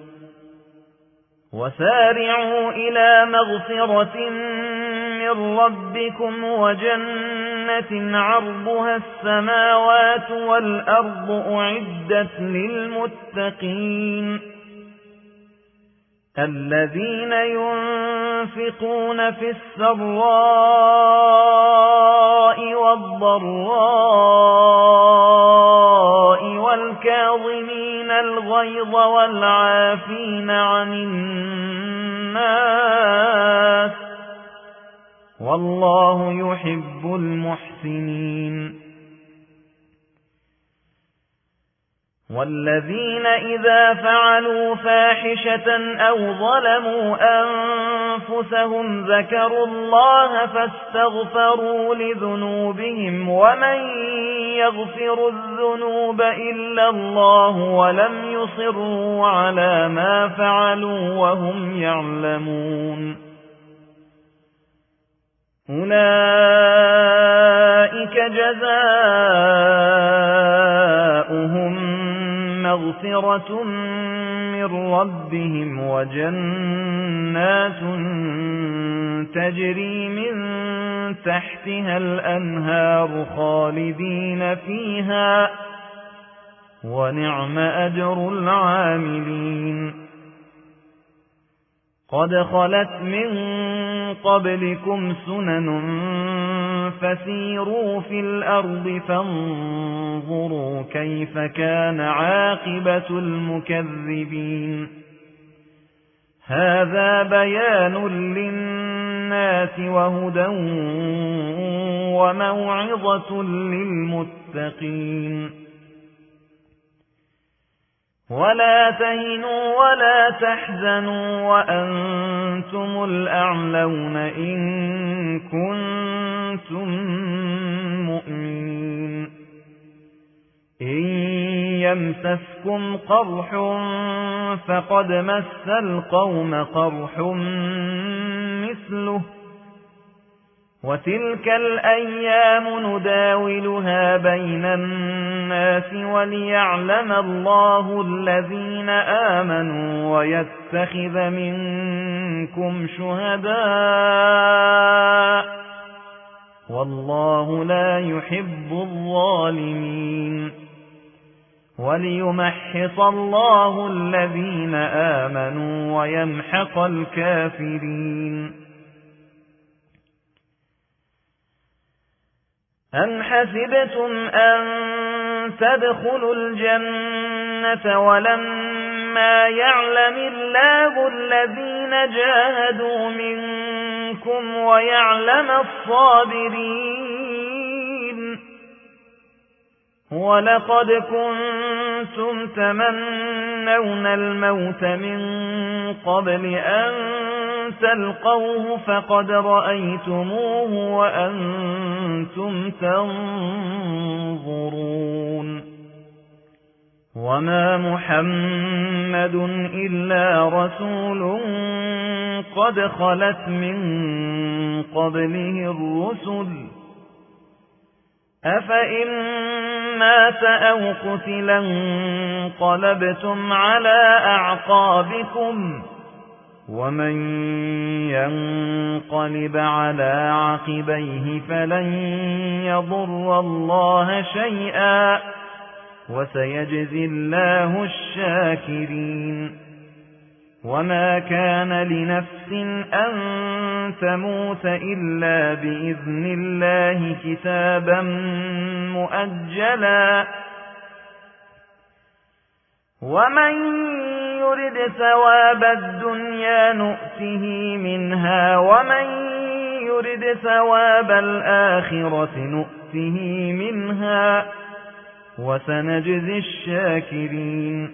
Speaker 1: وسارعوا إلى مغفرة من ربكم وجنة عرضها السماوات والأرض أعدت للمتقين الذين ينفقون في السراء والضراء والكاظمين الغيظ والعافين عن الناس والله يحب المحسنين. والذين إذا فعلوا فاحشة أو ظلموا أنفسهم ذكروا الله فاستغفروا لذنوبهم ومن يغفر الذنوب إلا الله ولم يصروا على ما فعلوا وهم يعلمون. أولئك جزاؤهم مغفرة من ربهم وجنات تجري من تحتها الأنهار خالدين فيها ونعم أجر العاملين. قد خلت من قبلكم سنن فسيروا في الأرض فانظروا كيف كان عاقبة المكذبين. هذا بيان للناس وهدى وموعظة للمتقين. ولا تهنوا ولا تحزنوا وأنتم الأعلون إن كنتم مؤمنين إن يمسسكم قرح فقد مس القوم قرح مثله وتلك الأيام نداولها بين الناس وليعلم الله الذين آمنوا ويتخذ منكم شهداء والله لا يحب الظالمين وليمحص الله الذين آمنوا ويمحق الكافرين أم حسبتم أن تدخلوا الجنة ولما يعلم الله الذين جاهدوا منكم ويعلم الصابرين ولقد كنتم تمنون الموت من قبل أن تلقوه فقد رأيتموه وأنتم تنظرون وما محمد إلا رسول قد خلت من قبله الرسل أفإن مات أو قتلا انقلبتم على أعقابكم ومن ينقلب على عقبيه فلن يضر الله شيئا وسيجزي الله الشاكرين وما كان لنفس أن تموت إلا بإذن الله كتابا مؤجلا ومن يرد ثواب الدنيا نؤته منها ومن يرد ثواب الآخرة نؤته منها وسنجزي الشاكرين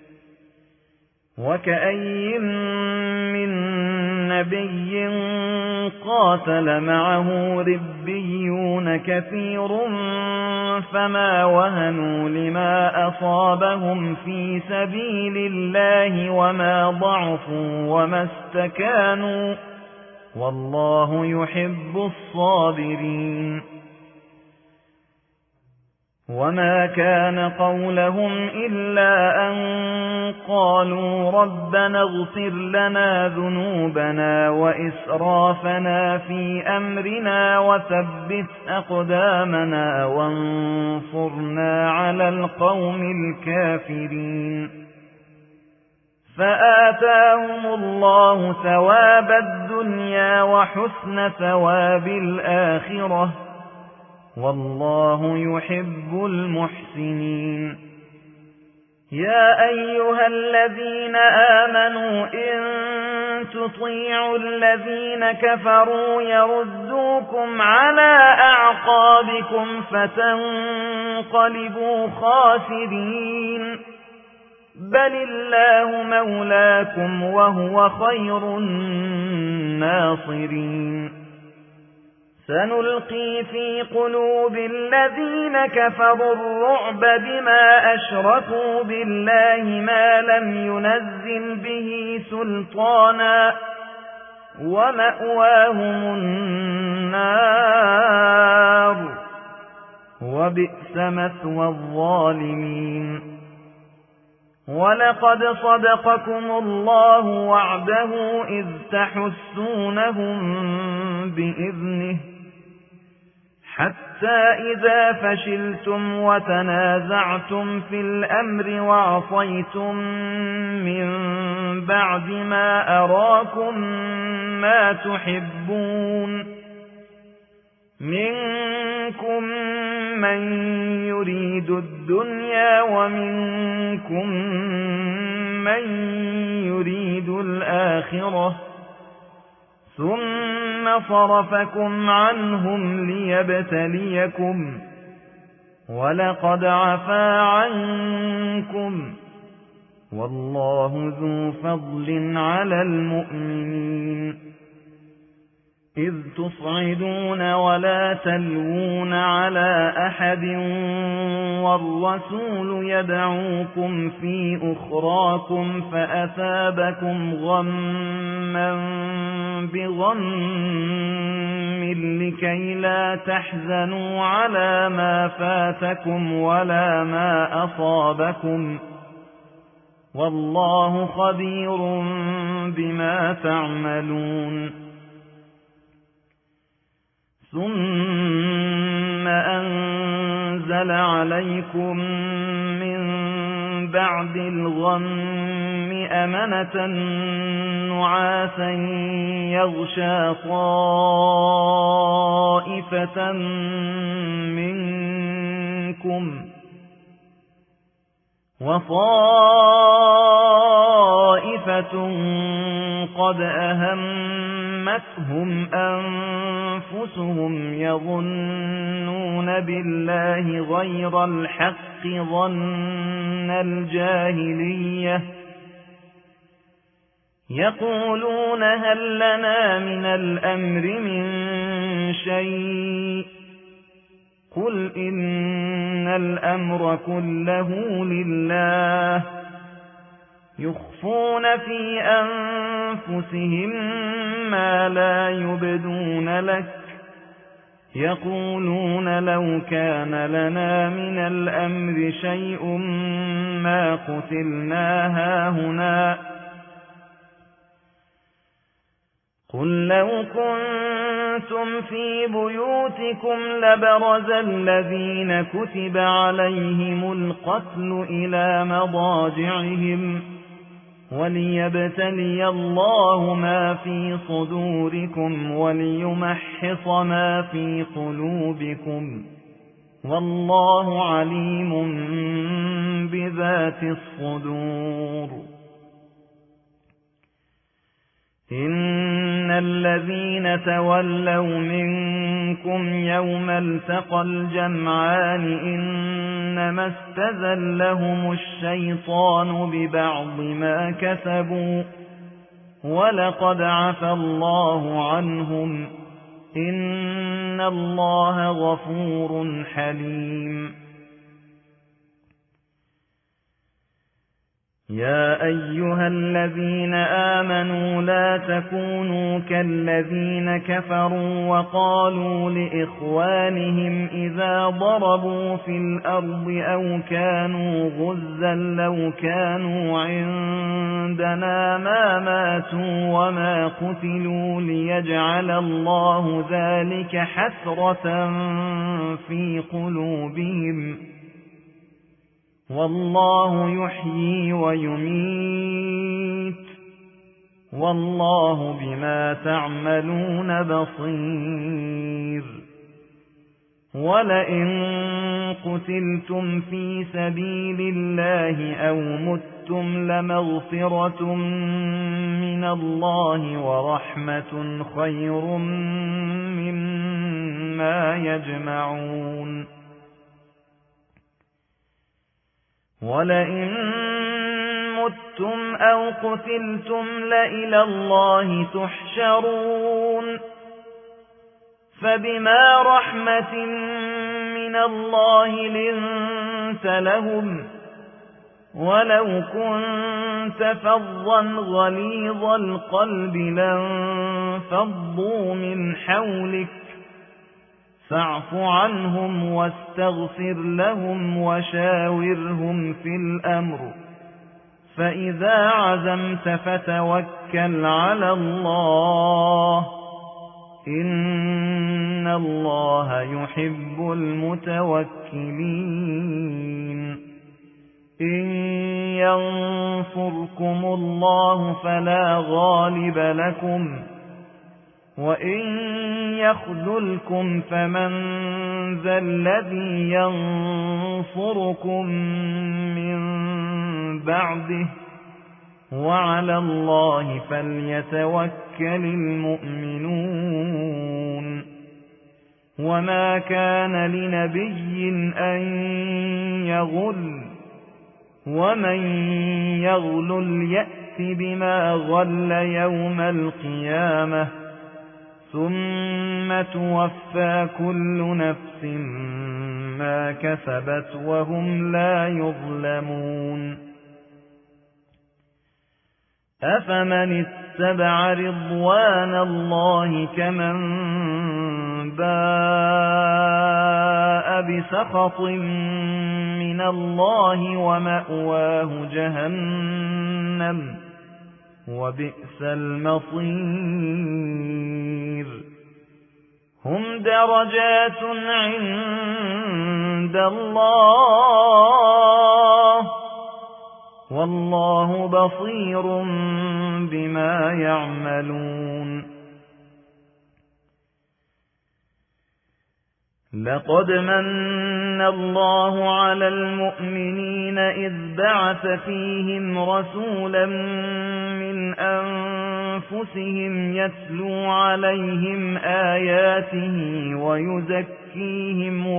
Speaker 1: وكأي من نبي قاتل معه ربيون كثير فما وهنوا لما أصابهم في سبيل الله وما ضعفوا وما استكانوا والله يحب الصابرين وما كان قولهم إلا أن قالوا ربنا اغفر لنا ذنوبنا وإسرافنا في أمرنا وثبت أقدامنا وانصرنا على القوم الكافرين فآتاهم الله ثواب الدنيا وحسن ثواب الآخرة والله يحب المحسنين يا أيها الذين آمنوا إن تطيعوا الذين كفروا يردوكم على أعقابكم فتنقلبوا خاسرين بل الله مولاكم وهو خير الناصرين سنلقي في قلوب الذين كفروا الرعب بما أشركوا بالله ما لم ينزل به سلطانا ومأواهم النار وبئس مثوى الظالمين ولقد صدقكم الله وعده إذ تحسونهم بإذنه حتى إذا فشلتم وتنازعتم في الأمر وعصيتم من بعد ما أراكم ما تحبون منكم من يريد الدنيا ومنكم من يريد الآخرة ثم صرفكم عنهم ليبتليكم ولقد عفا عنكم والله ذو فضل على المؤمنين إذ تصعدون ولا تلوون على أحد والرسول يدعوكم في أخراكم فأثابكم غما بغم لكي لا تحزنوا على ما فاتكم ولا ما أصابكم والله خبير بما تعملون ثم أنزل عليكم من بعد الغم أمنة نعاسا يغشى طائفة منكم وطائفة قد أهمتهم أنفسهم يظنون بالله غير الحق ظن الجاهلية يقولون هل لنا من الأمر من شيء قل إن الأمر كله لله يخفون في أنفسهم ما لا يبدون لك يقولون لو كان لنا من الأمر شيء ما قتلنا هاهنا قل لو كنتم في بيوتكم لبرز الذين كتب عليهم القتل إلى مضاجعهم وليبتلي الله ما في صدوركم وليمحص ما في قلوبكم والله عليم بذات الصدور إن الذين تولوا منكم يوم التقى الجمعان إنما استزلهم الشيطان ببعض ما كسبوا ولقد عفى الله عنهم إن الله غفور حليم يا أيها الذين آمنوا لا تكونوا كالذين كفروا وقالوا لإخوانهم إذا ضربوا في الأرض أو كانوا غزا لو كانوا عندنا ما ماتوا وما قتلوا ليجعل الله ذلك حسرة في قلوبهم والله يحيي ويميت والله بما تعملون بصير ولئن قتلتم في سبيل الله أو متم لمغفرة من الله ورحمة خير مما يجمعون ولئن متم أو قتلتم لإلى الله تحشرون فبما رحمة من الله لنت لهم ولو كنت فظا غليظ القلب لانفضوا من حولك فاعف عنهم واستغفر لهم وشاورهم في الأمر فإذا عزمت فتوكل على الله إن الله يحب المتوكلين إن ينصركم الله فلا غالب لكم وإن يخذلكم فمن ذا الذي ينصركم من بعده وعلى الله فليتوكل المؤمنون وما كان لنبي أن يغل ومن يغلل يأت بما غل يوم القيامة ثم توفى كل نفس ما كسبت وهم لا يظلمون أفمن اتبع رضوان الله كمن باء بسخط من الله ومأواه جهنم وبئس المصير هم درجات عند الله والله بصير بما يعملون لقد من الله على المؤمنين إذ بعث فيهم رسولا من أنفسهم يتلو عليهم آياته ويزكيهم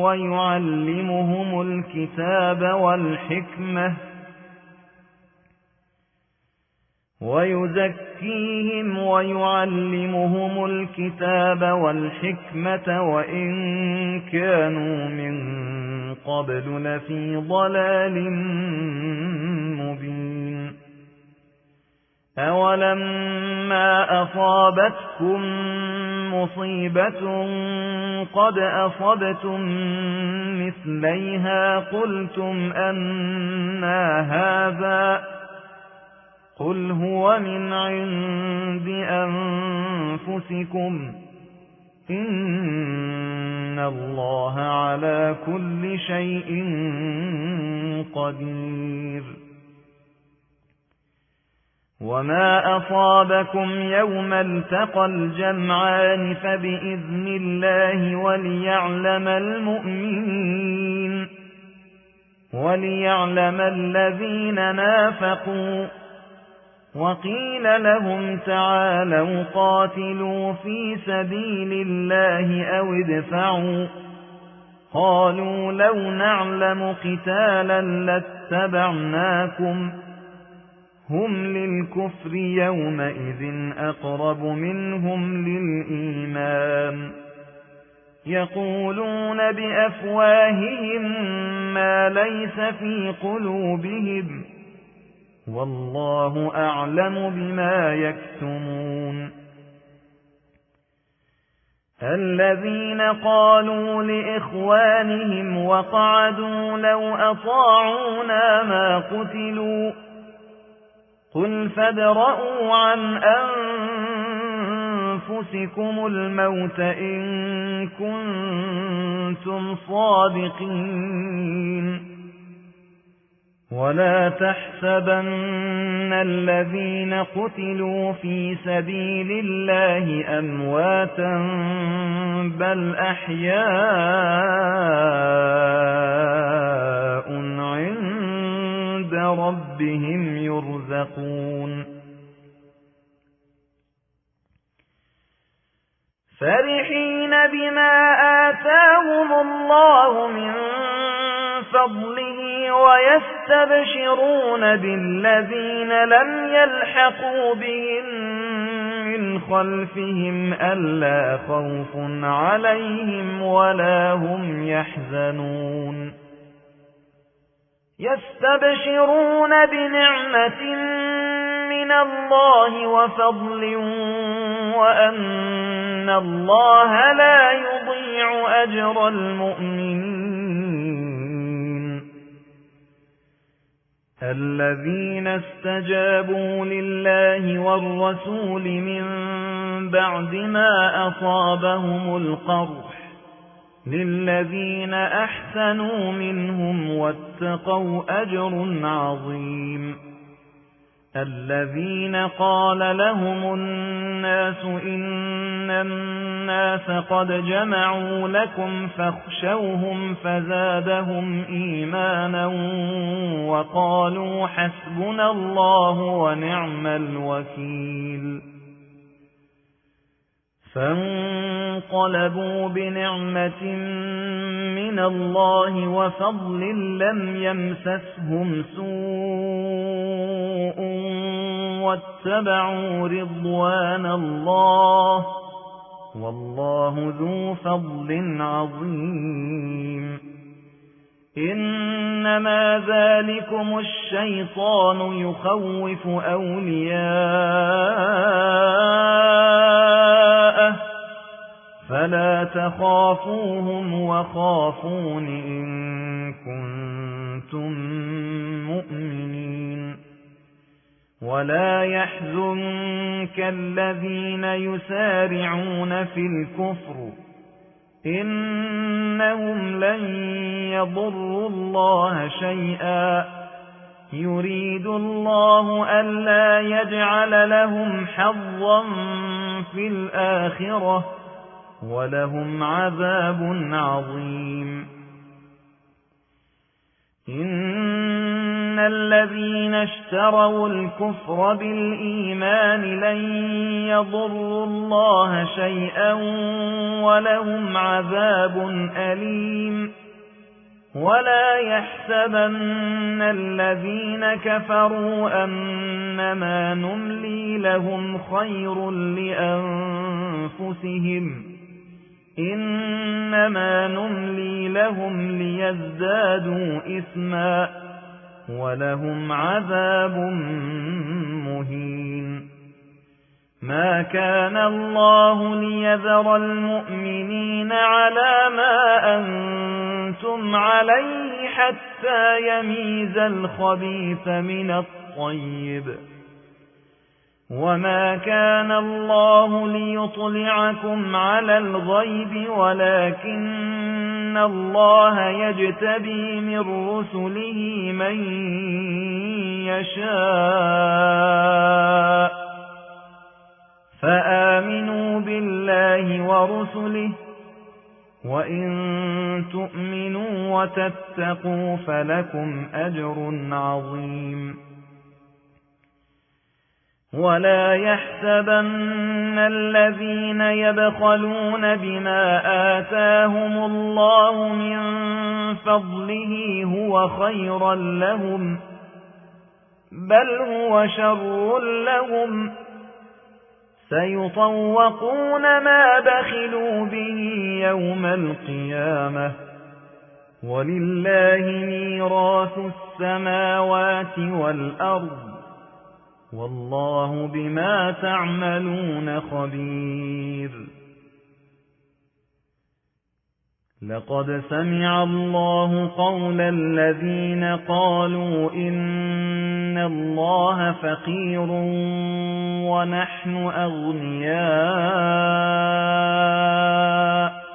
Speaker 1: ويعلمهم الكتاب والحكمة وإن كانوا من قبل لفي ضلال مبين أولما أصابتكم مصيبة قد أصبتم مثليها قلتم أنى هذا قل هو من عند أنفسكم إن الله على كل شيء قدير وما أصابكم يوم التقى الجمعان فبإذن الله وليعلم المؤمنين وليعلم الذين نافقوا وقيل لهم تعالوا قاتلوا في سبيل الله أو ادفعوا قالوا لو نعلم قتالا لاتبعناكم هم للكفر يومئذ أقرب منهم للإيمان يقولون بأفواههم ما ليس في قلوبهم والله أعلم بما يكتمون الذين قالوا لإخوانهم وقعدوا لو أطاعونا ما قتلوا قل فادرءوا عن أنفسكم الموت إن كنتم صادقين ولا تحسبن الذين قتلوا في سبيل الله أمواتا بل أحياء عند ربهم يرزقون فرحين بما آتاهم الله من فضله ويستبشرون بالذين لم يلحقوا بهم من خلفهم ألا خوف عليهم ولا هم يحزنون يستبشرون بنعمة من الله وفضل وأن الله لا يضيع أجر المؤمنين الذين استجابوا لله والرسول من بعد ما أصابهم القرح للذين أحسنوا منهم واتقوا أجر عظيم الذين قال لهم الناس إن الناس قد جمعوا لكم فاخشوهم فزادهم إيمانا وقالوا حسبنا الله ونعم الوكيل فانقلبوا انقلبوا بنعمة من الله وفضل لم يمسسهم سوء واتبعوا رضوان الله والله ذو فضل عظيم إنما ذلكم الشيطان يخوف أولياءه فلا تخافوهم وخافون إن كنتم مؤمنين ولا يحزنك الذين يسارعون في الكفر إنهم لن يضروا الله شيئا يريد الله ألا يجعل لهم حظا في الآخرة ولهم عذاب عظيم إن الذين اشتروا الكفر بالإيمان لن يضروا الله شيئا ولهم عذاب أليم ولا يحسبن الذين كفروا أنما نملي لهم خير لأنفسهم إنما نملي لهم ليزدادوا إثما ولهم عذاب مهين ما كان الله ليذر المؤمنين على ما أنتم عليه حتى يميز الخبيث من الطيب وما كان الله ليطلعكم على الغيب ولكن الله يجتبي من رسله من يشاء فآمنوا بالله ورسله وإن تؤمنوا وتتقوا فلكم أجر عظيم ولا يحسبن الذين يبخلون بما آتاهم الله من فضله هو خيرا لهم بل هو شر لهم سيطوقون ما بخلوا به يوم القيامة ولله ميراث السماوات والأرض والله بما تعملون خبير لقد سمع الله قول الذين قالوا إن الله فقير ونحن أغنياء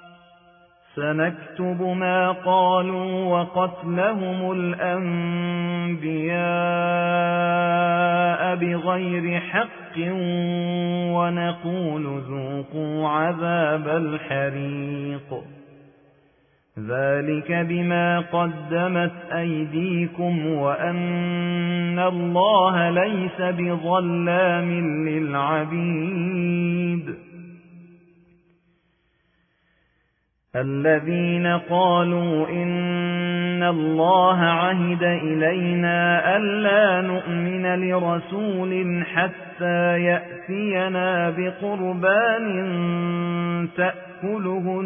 Speaker 1: سنكتب ما قالوا وقتلهم الأنبياء بغير حق ونقول ذوقوا عذاب الحريق ذلك بما قدمت أيديكم وأن الله ليس بظلام للعبيد الذين قالوا إن الله عهد إلينا ألا نؤمن لرسول حتى يأتينا بقربان تأكله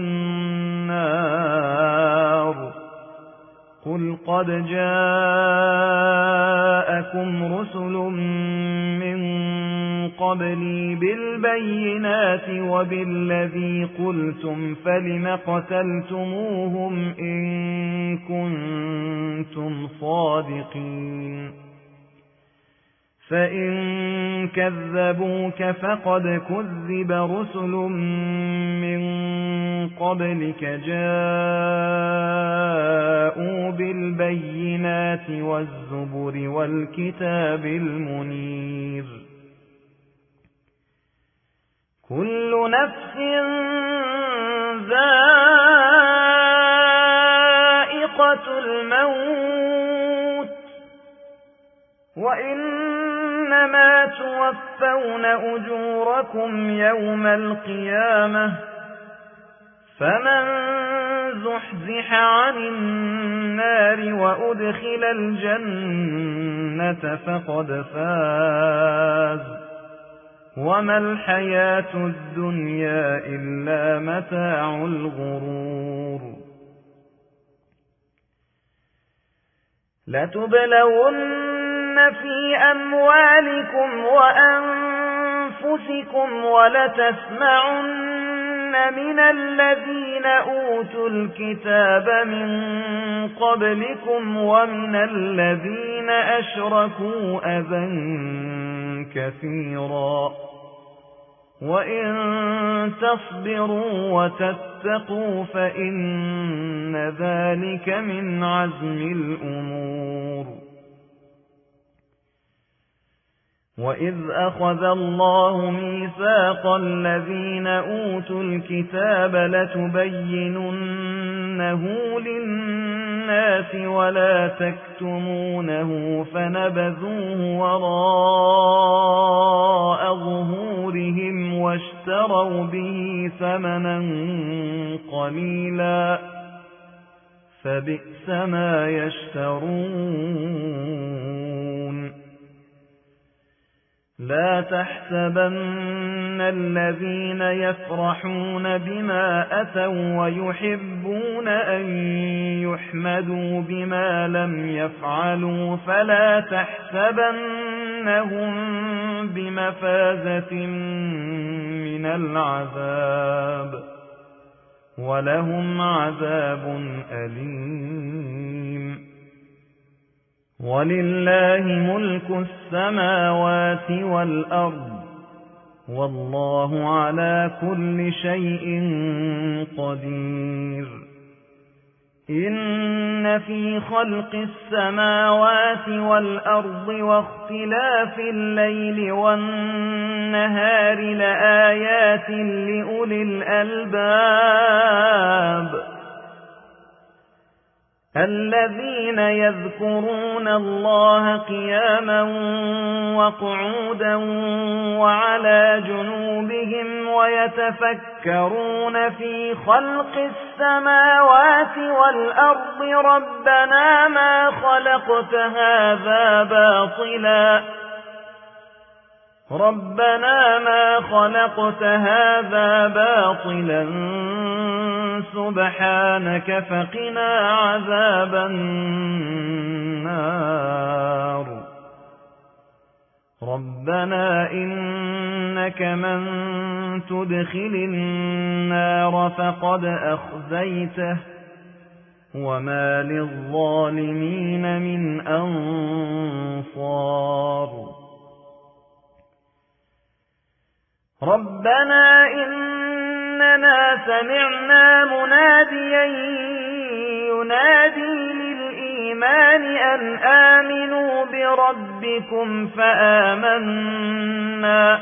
Speaker 1: النار قل قد جاءكم رسل من قبلي بالبينات وبالذي قلتم فلم قتلتموهم إن كنتم صادقين فإن كذبوك فقد كذب رسل من قبلك جاءوا بالبينات والزبر والكتاب المنير كل نفس ذائقة الموت وإنما توفون أجوركم يوم القيامة فمن زحزح عن النار وأدخل الجنة فقد فاز وما الحياة الدنيا إلا متاع الغرور لتبلون في أموالكم وأنفسكم ولتسمعن من الذين أوتوا الكتاب من قبلكم ومن الذين أشركوا أذى كثيرا وإن تصبروا وتتقوا فإن ذلك من عزم الأمور وإذ أخذ الله ميثاق الذين أوتوا الكتاب لتبيننه للناس ولا تكتمونه فنبذوه وراء ظهورهم واشتروا به ثمنا قليلا فبئس ما يشترون لا تحسبن الذين يفرحون بما أتوا ويحبون أن يحمدوا بما لم يفعلوا فلا تحسبنهم بمفازة من العذاب ولهم عذاب أليم ولله ملك السماوات والأرض والله على كل شيء قدير إن في خلق السماوات والأرض واختلاف الليل والنهار لآيات لأولي الألباب الذين يذكرون الله قياما وقعودا وعلى جنوبهم ويتفكرون في خلق السماوات والأرض ربنا ما خلقت هذا باطلا سبحانك فقنا عذاب النار ربنا إنك من تدخل النار فقد أخزيته وما للظالمين من أنصار ربنا إننا سمعنا مناديا ينادي للإيمان أن آمنوا بربكم فآمنا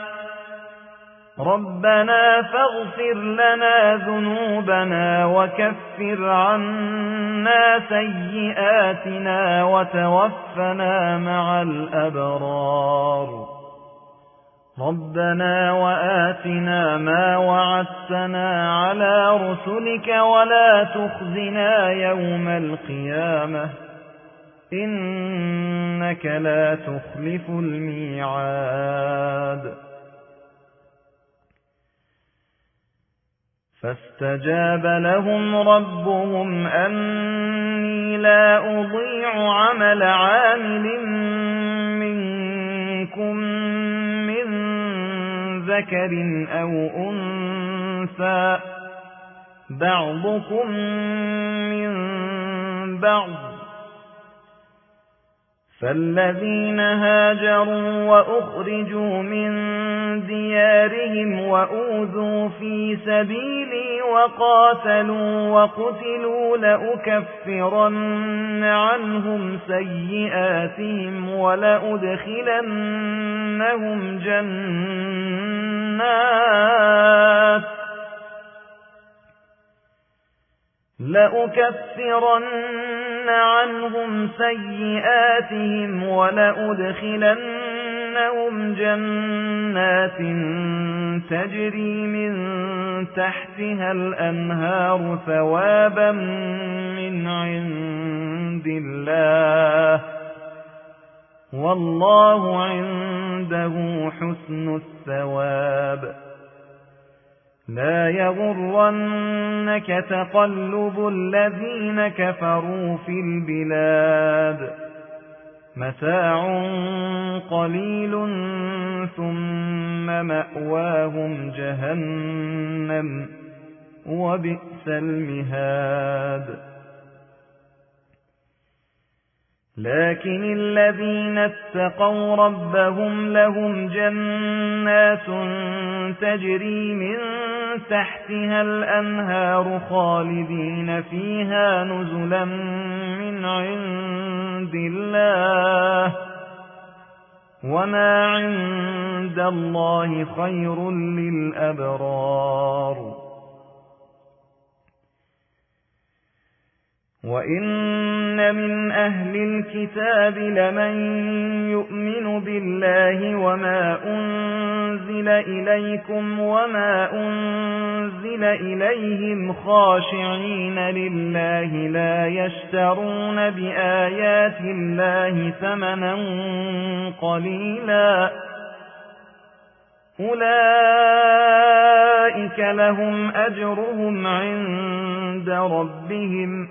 Speaker 1: ربنا فاغفر لنا ذنوبنا وكفر عنا سيئاتنا وتوفنا مع الأبرار ربنا وآتنا ما وعدتنا على رسلك ولا تخزنا يوم القيامة إنك لا تخلف الميعاد فاستجاب لهم ربهم أني لا أضيع عمل عامل منكم من ذكر أو أنثى بعضكم من بعض فالذين هاجروا وأخرجوا من ديارهم وأوذوا في سبيلي وقاتلوا وقتلوا لأكفرن عنهم سيئاتهم ولأدخلنهم جنات تجري من تحتها الأنهار ثوابا من عند الله والله عنده حسن الثواب لا يغرنك تقلب الذين كفروا في البلاد متاع قليل ثم مأواهم جهنم وبئس المهاد لكن الذين اتقوا ربهم لهم جنات تجري من تحتها الأنهار خالدين فيها نزلا من عند الله وما عند الله خير للأبرار وإن من أهل الكتاب لمن يؤمن بالله وما أنزل إليكم وما أنزل إليهم خاشعين لله لا يشترون بآيات الله ثمنا قليلا أولئك لهم أجرهم عند ربهم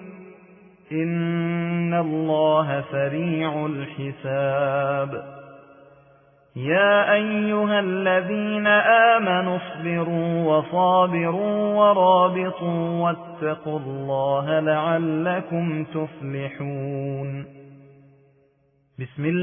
Speaker 1: إن الله سريع الحساب يا أيها الذين آمنوا اصبروا وصابروا ورابطوا واتقوا الله لعلكم تفلحون بسم الله